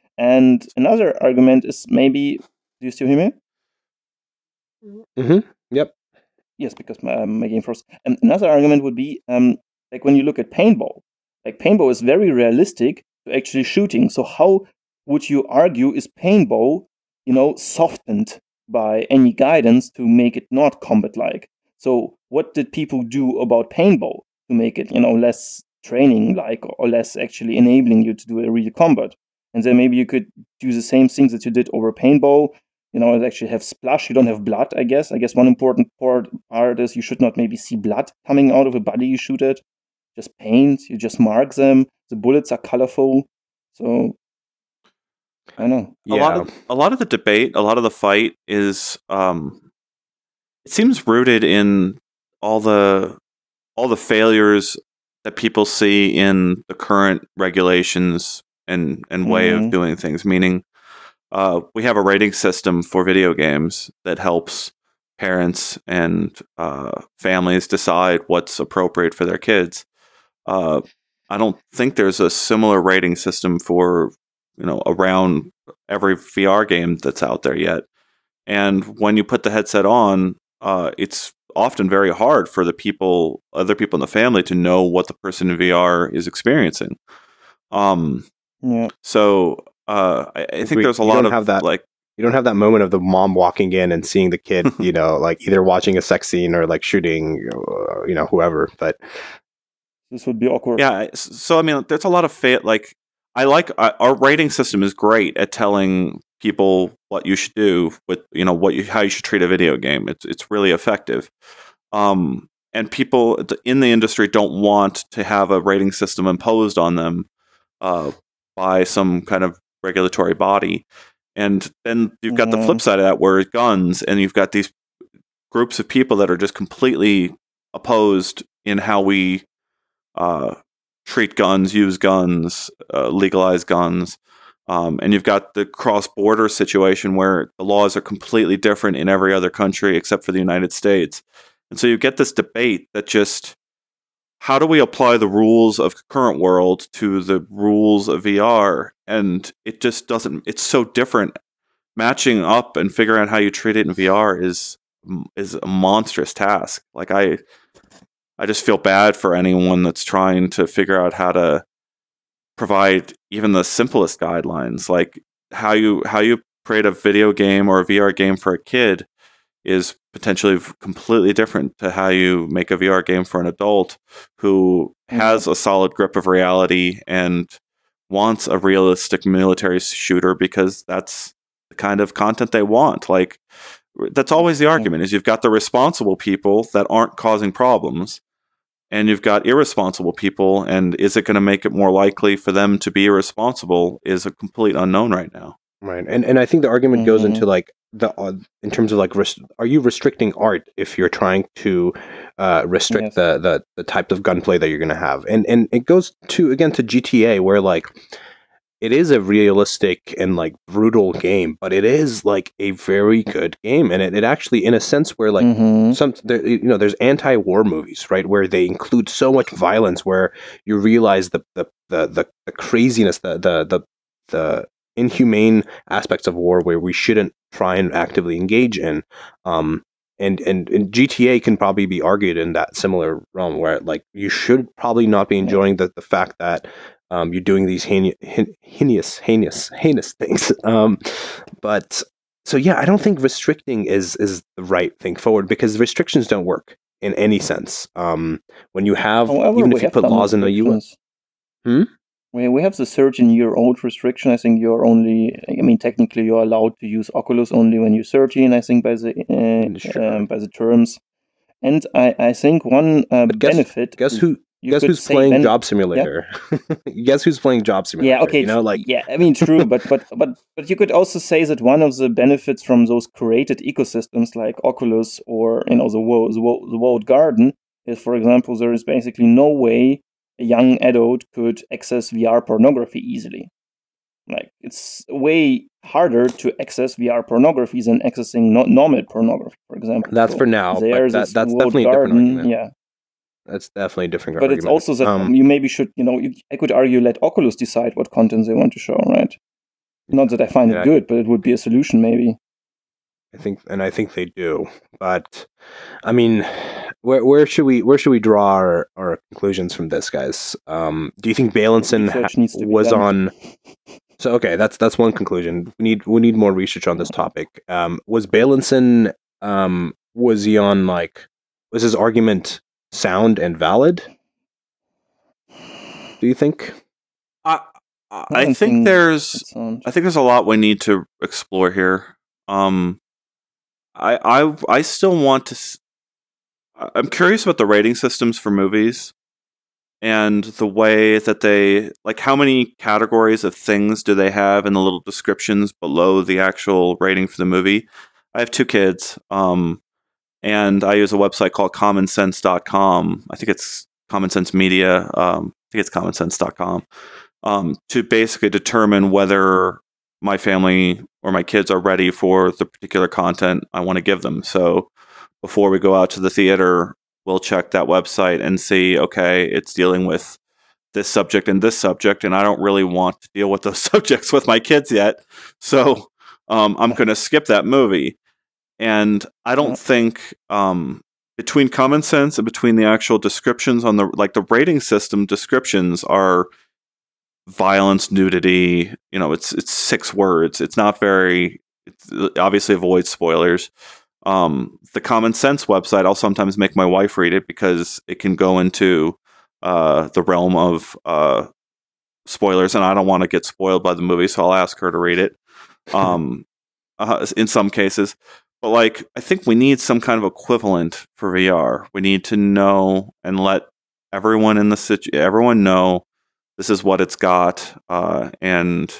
And another argument is maybe, do you still hear me? Mm-hmm. Yep. Yes, because my, my game froze. And another argument would be, um, like when you look at paintball, like paintball is very realistic to actually shooting. So how would you argue is paintball, you know, softened by any guidance to make it not combat-like? So what did people do about paintball to make it, you know, less training-like or less actually enabling you to do a real combat? And then maybe you could do the same things that you did over paintball. You know, it actually have splash. You don't have blood, I guess. I guess one important part, part is you should not maybe see blood coming out of a body you shoot at. Just paint. You just mark them. The bullets are colorful. So, I don't know. A lot of a lot of the debate, a lot of the fight is um it seems rooted in all the all the failures that people see in the current regulations and and way Mhm. of doing things, meaning uh we have a rating system for video games that helps parents and uh families decide what's appropriate for their kids. Uh I don't think there's a similar rating system for you know, around every V R game that's out there yet. And when you put the headset on, uh, it's often very hard for the people, other people in the family, to know what the person in V R is experiencing. Um, Yeah. so uh, I, I think Agreed. there's a You lot don't of have that- like, You don't have that moment of the mom walking in and seeing the kid, you know, like either watching a sex scene or like shooting, uh, you know, whoever. But This would be awkward. yeah. s- So I mean, there's a lot of fa- like I like uh, our rating system is great at telling people what you should do with, you know, what you how you should treat a video game. It's it's really effective. Um, and people in the industry don't want to have a rating system imposed on them uh, by some kind of regulatory body. And then you've got the Mhm. flip side of that, where guns, and you've got these groups of people that are just completely opposed in how we uh, treat guns, use guns, uh, legalize guns. Um, and you've got the cross-border situation where the laws are completely different in every other country except for the United States. And so you get this debate that just, how do we apply the rules of current world to the rules of V R? And it just doesn't, it's so different. Matching up and figuring out how you treat it in V R is is a monstrous task. Like I I just feel bad for anyone that's trying to figure out how to provide even the simplest guidelines. Like how you how you create a video game or a V R game for a kid is potentially completely different to how you make a V R game for an adult who has a solid grip of reality and wants a realistic military shooter because that's the kind of content they want. Like that's always the argument, is you've got the responsible people that aren't causing problems, and you've got irresponsible people, and is it going to make it more likely for them to be irresponsible is a complete unknown right now. right, and and I think the argument goes Mhm. into like the uh, in terms of like res- are you restricting art if you're trying to uh, restrict Yes. the, the the type of gunplay that you're going to have, and and it goes to again to G T A, where like it is a realistic and like brutal game, but it is like a very good game, and it, it actually, in a sense, where like Mhm. some there, you know, there's anti-war movies, right, where they include so much violence, where you realize the the the, the, the craziness, the, the the the inhumane aspects of war, where we shouldn't try and actively engage in. Um, and, and and G T A can probably be argued in that similar realm, where like you should probably not be enjoying the, the fact that um, you're doing these heinous, heinous, heinous, heinous things. Um, but so yeah, I don't think restricting is is the right thing forward, because restrictions don't work in any sense. Um, when you have, However, even we if you have put some laws in the U S, restrictions. Hmm? We we have the thirteen-year-old restriction. I think you're only, I mean, technically you're allowed to use Oculus only when you're thirteen, I think, by the uh, Sure. um, by the terms. And I, I think one uh, But guess- benefit. guess is who? you Guess could who's say playing ben- Job Simulator? Guess who's playing Job Simulator? Yeah, okay, You know, like yeah, I mean, true, but but but but you could also say that one of the benefits from those created ecosystems like Oculus or you know the wo- the, wo- the walled garden is, for example, there is basically no way a young adult could access V R pornography easily. Like it's way harder to access V R pornography than accessing no- normal pornography, for example. that's So for now. there's But that, this that's walled definitely a different garden, argument. yeah. That's definitely a different But argument. it's also that Um, you maybe should, you know, you, I could argue let Oculus decide what content they want to show, right? Not that I find Yeah. it good, but it would be a solution maybe. I think, and I think they do. But I mean, where where should we where should we draw our, our conclusions from this, guys? Um, do you think Bailenson Research ha- needs to be was done. on? So okay, that's that's one conclusion. We need we need more research on this topic. Um, was Bailenson um was he on like was his argument sound and valid? Do you think? I I I don't think think there's That sound- I think there's a lot we need to explore here. Um, I I I still want to. s- I- I'm curious about the rating systems for movies, and the way that they, like, how many categories of things do they have in the little descriptions below the actual rating for the movie. I have two kids, um, and I use a website called common sense dot com. I think it's Common Sense Media. Um, I think it's common sense dot com. Um, to basically determine whether my family or my kids are ready for the particular content I want to give them. So before we go out to the theater, we'll check that website and see, okay, it's dealing with this subject and this subject, and I don't really want to deal with those subjects with my kids yet. So um, I'm going to skip that movie. And I don't Yeah. think um, between common sense and between the actual descriptions on the like the rating system descriptions are violence, nudity. You know, it's it's six words. It's not very. It's, it obviously avoids spoilers. Um, the Common Sense website, I'll sometimes make my wife read it because it can go into uh, the realm of uh, spoilers, and I don't want to get spoiled by the movie, so I'll ask her to read it. Um, uh, in some cases, but like I think we need some kind of equivalent for V R. We need to know and let everyone in the situ- everyone know this is what it's got, uh, and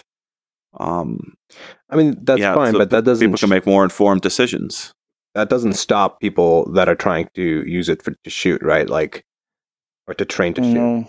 um, I mean, that's yeah, fine, so but that doesn't people can sh- make more informed decisions. that doesn't stop people that are trying to use it for to shoot, right? Like, or to train to shoot. No,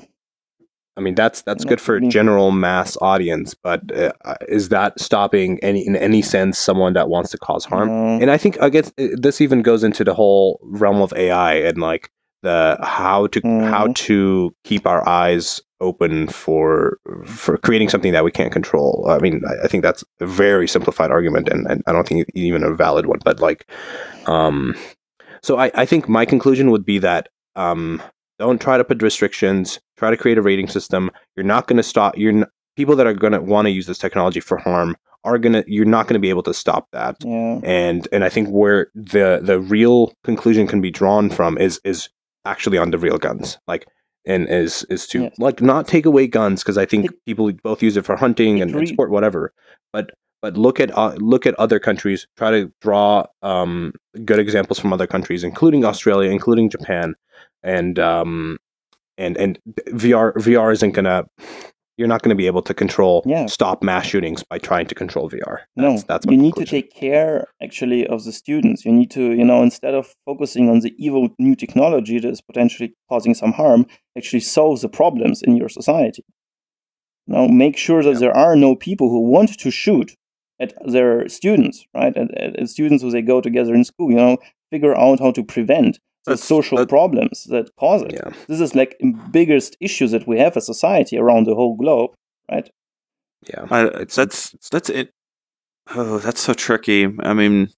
I mean, that's that's not good for really. general mass audience, but uh, is that stopping any in any sense someone that wants to cause harm? No. And I think I guess uh, this even goes into the whole realm of A I and like the how to how Mhm. to keep our eyes open for for creating something that we can't control. I mean, I, I think that's a very simplified argument, and, and I don't think it's even a valid one. But like, um, so I, I think my conclusion would be that um, don't try to put restrictions. Try to create a rating system. You're not going to stop. You're n- people that are going to want to use this technology for harm are gonna. You're not going to be able to stop that. Yeah. And and I think where the the real conclusion can be drawn from is is actually on the real guns. Like and is is to Yes. like not take away guns because I think It- people both use it for hunting and, and Agreed. sport, whatever. But but look at uh, look at other countries. Try to draw um, good examples from other countries, including Australia, including Japan, and um, and and V R V R isn't gonna. You're not going to be able to control Yeah. stop mass shootings by trying to control V R. No, That's, that's my you need conclusion. to take care actually of the students. You need to, you know, instead of focusing on the evil new technology that is potentially causing some harm, actually solve the problems in your society. Now, make sure that Yeah. there are no people who want to shoot at their students, right? At, at, at students who they go together in school, you know, figure out how to prevent the That's- social that- problems that cause it. Yeah. This is like the biggest issue that we have as society around the whole globe, right? Yeah. I, It's- that's that's it. Oh, that's so tricky. I mean,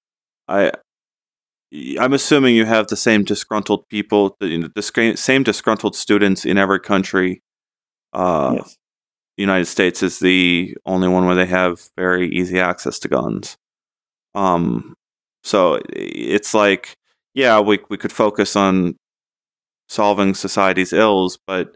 I I'm assuming you have the same disgruntled people, the, you know, the sca- same disgruntled students in every country. Uh, Yes. The United States is the only one where they have very easy access to guns. Um, so it's like, yeah, we we could focus on solving society's ills, but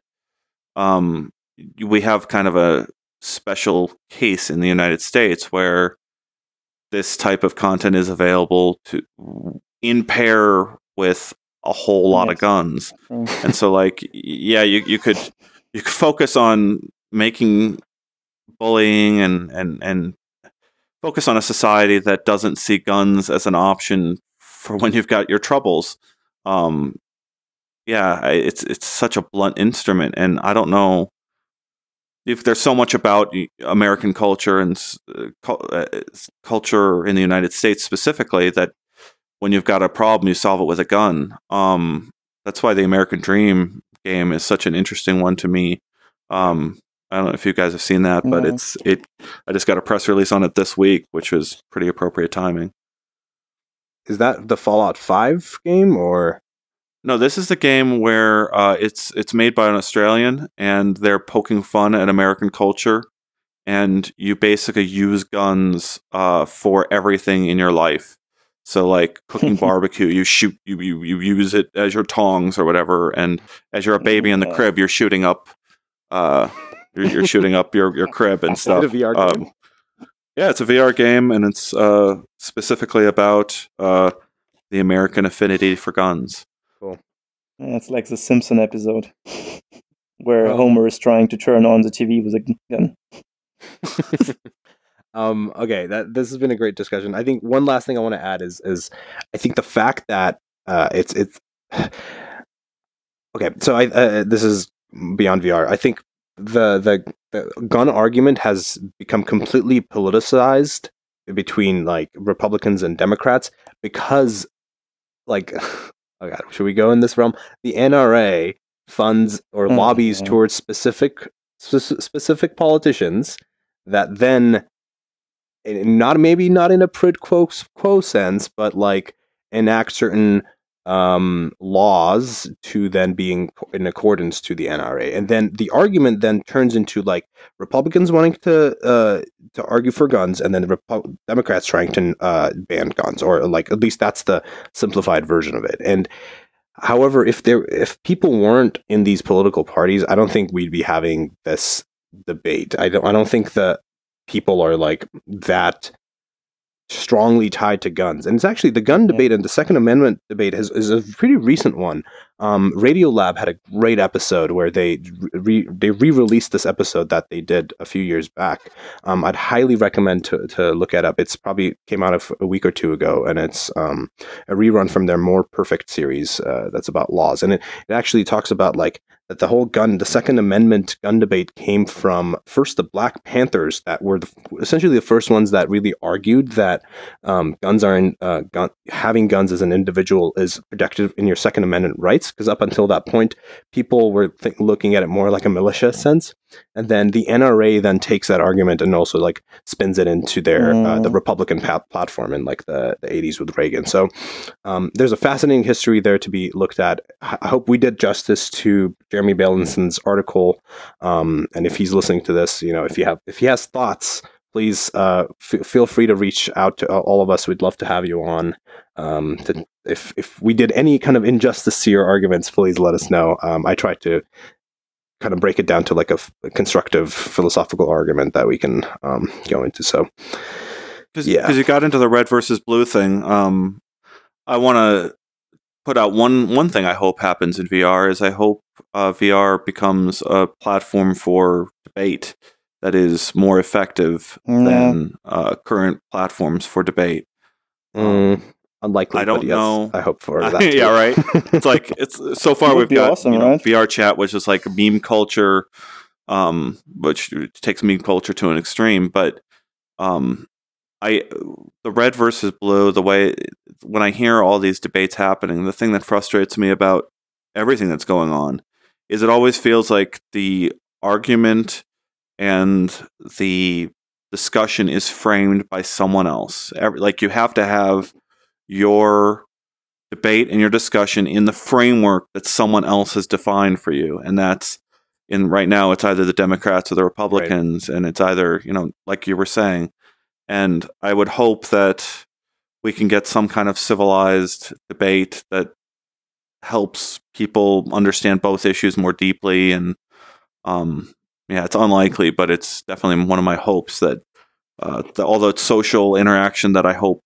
um, we have kind of a special case in the United States where this type of content is available to in pair with a whole lot of Yes. guns. True. And so like yeah, you you could you could focus on making bullying and and and focus on a society that doesn't see guns as an option for when you've got your troubles. Um yeah, I- it's it's such a blunt instrument, and I don't know if there's so much about American culture and uh, cul- uh, culture in the United States specifically that when you've got a problem, you solve it with a gun. Um, that's why the American Dream game is such an interesting one to me. Um, I don't know if you guys have seen that, but No. it's it. I just got a press release on it this week, which was pretty appropriate timing. Is that the Fallout five game or? No, this is the game where uh, it's it's made by an Australian, and they're poking fun at American culture, and you basically use guns uh, for everything in your life. So, like cooking barbecue, you shoot you, you you use it as your tongs or whatever, and as you're a baby in the Yeah. crib, you're shooting up, uh, you're, you're shooting up your, your crib and Is it stuff. a V R Um, game? yeah, it's a V R game, and it's uh, specifically about uh, the American affinity for guns. Yeah, it's like the Simpson episode where Um, Homer is trying to turn on the T V with a gun. um, okay, that this has been a great discussion. I think one last thing I want to add is is I think the fact that uh, it's it's okay. So I uh, this is beyond V R. I think the, the the gun argument has become completely politicized between like Republicans and Democrats because like oh god, should we go in this realm? The N R A funds or Mm. lobbies towards specific spe- specific politicians that then, not maybe not in a quid quo, quo sense, but like enact certain um, laws to then being in accordance to the N R A, and then the argument then turns into like Republicans wanting to uh, to argue for guns, and then the Repo- Democrats trying to uh, ban guns, or like at least that's the simplified version of it. And however, if there if people weren't in these political parties, I don't think we'd be having this debate. I don't I don't think that people are like that strongly tied to guns. And it's actually the gun debate and the Second Amendment debate has, is a pretty recent one. Um, Radiolab had a great episode where they re, they re-released this episode that they did a few years back. Um, I'd highly recommend to, to look it up. It's probably came out of a week or two ago, and it's um, a rerun from their More Perfect series uh, that's about laws. And it, it actually talks about like that the whole gun, the Second Amendment gun debate came from first the Black Panthers that were the, essentially the first ones that really argued that um, guns are in, uh, gun, having guns as an individual is protected in your Second Amendment rights. Because up until that point, people were th- looking at it more like a militia sense. And then the N R A then takes that argument and also like spins it into their mm. uh, the Republican pa- platform in like the, the eighties with Reagan. So um, there's a fascinating history there to be looked at. I hope we did justice to Jeremy Baileyson's article. Um, and if he's listening to this, you know, if you have if he has thoughts, please uh, f- feel free to reach out to all of us. We'd love to have you on. Um, to, if if we did any kind of injustice to your arguments, please let us know. Um, I try to kind of break it down to like a, f- a constructive philosophical argument that we can um, go into. So, Cause, yeah, because you got into the red versus blue thing. Um, I want to put out one one thing I hope happens in V R is I hope uh, V R becomes a platform for debate that is more effective Yeah. than uh, current platforms for debate. Mm, Um, unlikely. I don't but yes, know. I hope for I- that. Too. yeah, right. It's like it's so far It would we've be got awesome, you know, right? V R chat, which is like meme culture, um, which takes meme culture to an extreme. But um, I the red versus blue, the way when I hear all these debates happening, the thing that frustrates me about everything that's going on is it always feels like the argument and the discussion is framed by someone else. Every, like you have to have your debate and your discussion in the framework that someone else has defined for you, and that's in right now it's either the Democrats or the Republicans, right. And it's either, you know, like you were saying. And I would hope that we can get some kind of civilized debate that helps people understand both issues more deeply. And um, yeah, it's unlikely, but it's definitely one of my hopes that uh, the, all the social interaction that I hope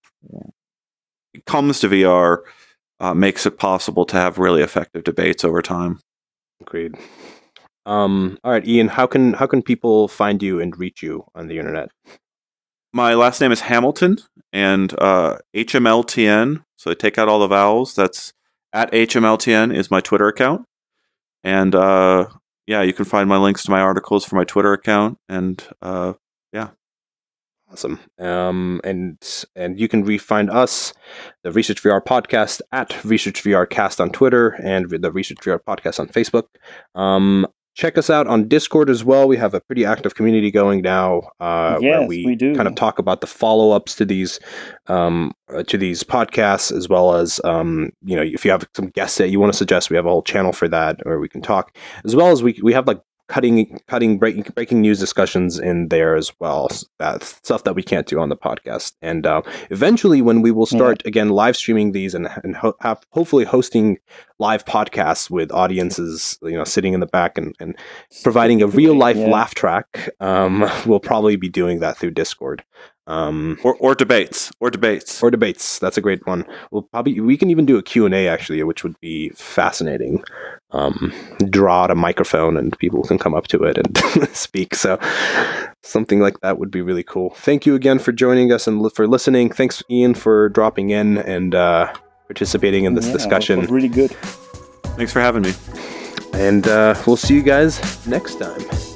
comes to V R uh, makes it possible to have really effective debates over time. Agreed. Um, all right, Ian, how can how can people find you and reach you on the internet? My last name is Hamilton, and uh, H M L T N, so I take out all the vowels. That's at H M L T N is my Twitter account. And uh, yeah, you can find my links to my articles for my Twitter account. And uh, yeah. Awesome. Um, and and you can re-find us, the Research V R Podcast, at Research V R Cast on Twitter, and the Research V R Podcast on Facebook. Um, check us out on Discord as well. We have a pretty active community going now, uh, Yes, where we, we do. kind of talk about the follow-ups to these um, uh, to these podcasts, as well as um, you know, if you have some guests that you want to suggest, we have a whole channel for that, where we can talk, as well as we we have like. cutting cutting breaking breaking news discussions in there as well, that stuff that we can't do on the podcast. And uh, eventually when we will start yeah. again live streaming these and and ho- have hopefully hosting live podcasts with audiences, you know, sitting in the back and, and providing a real life yeah. laugh track, um, we'll probably be doing that through Discord. Um, or or debates or debates or debates. That's a great one. We'll probably we can even do a Q and A actually, which would be fascinating. Um, draw out a microphone and people can come up to it and speak. So something like that would be really cool. Thank you again for joining us and li- for listening. Thanks, Ian, for dropping in and uh, participating in this yeah, discussion. It was really good. Thanks for having me. And uh, we'll see you guys next time.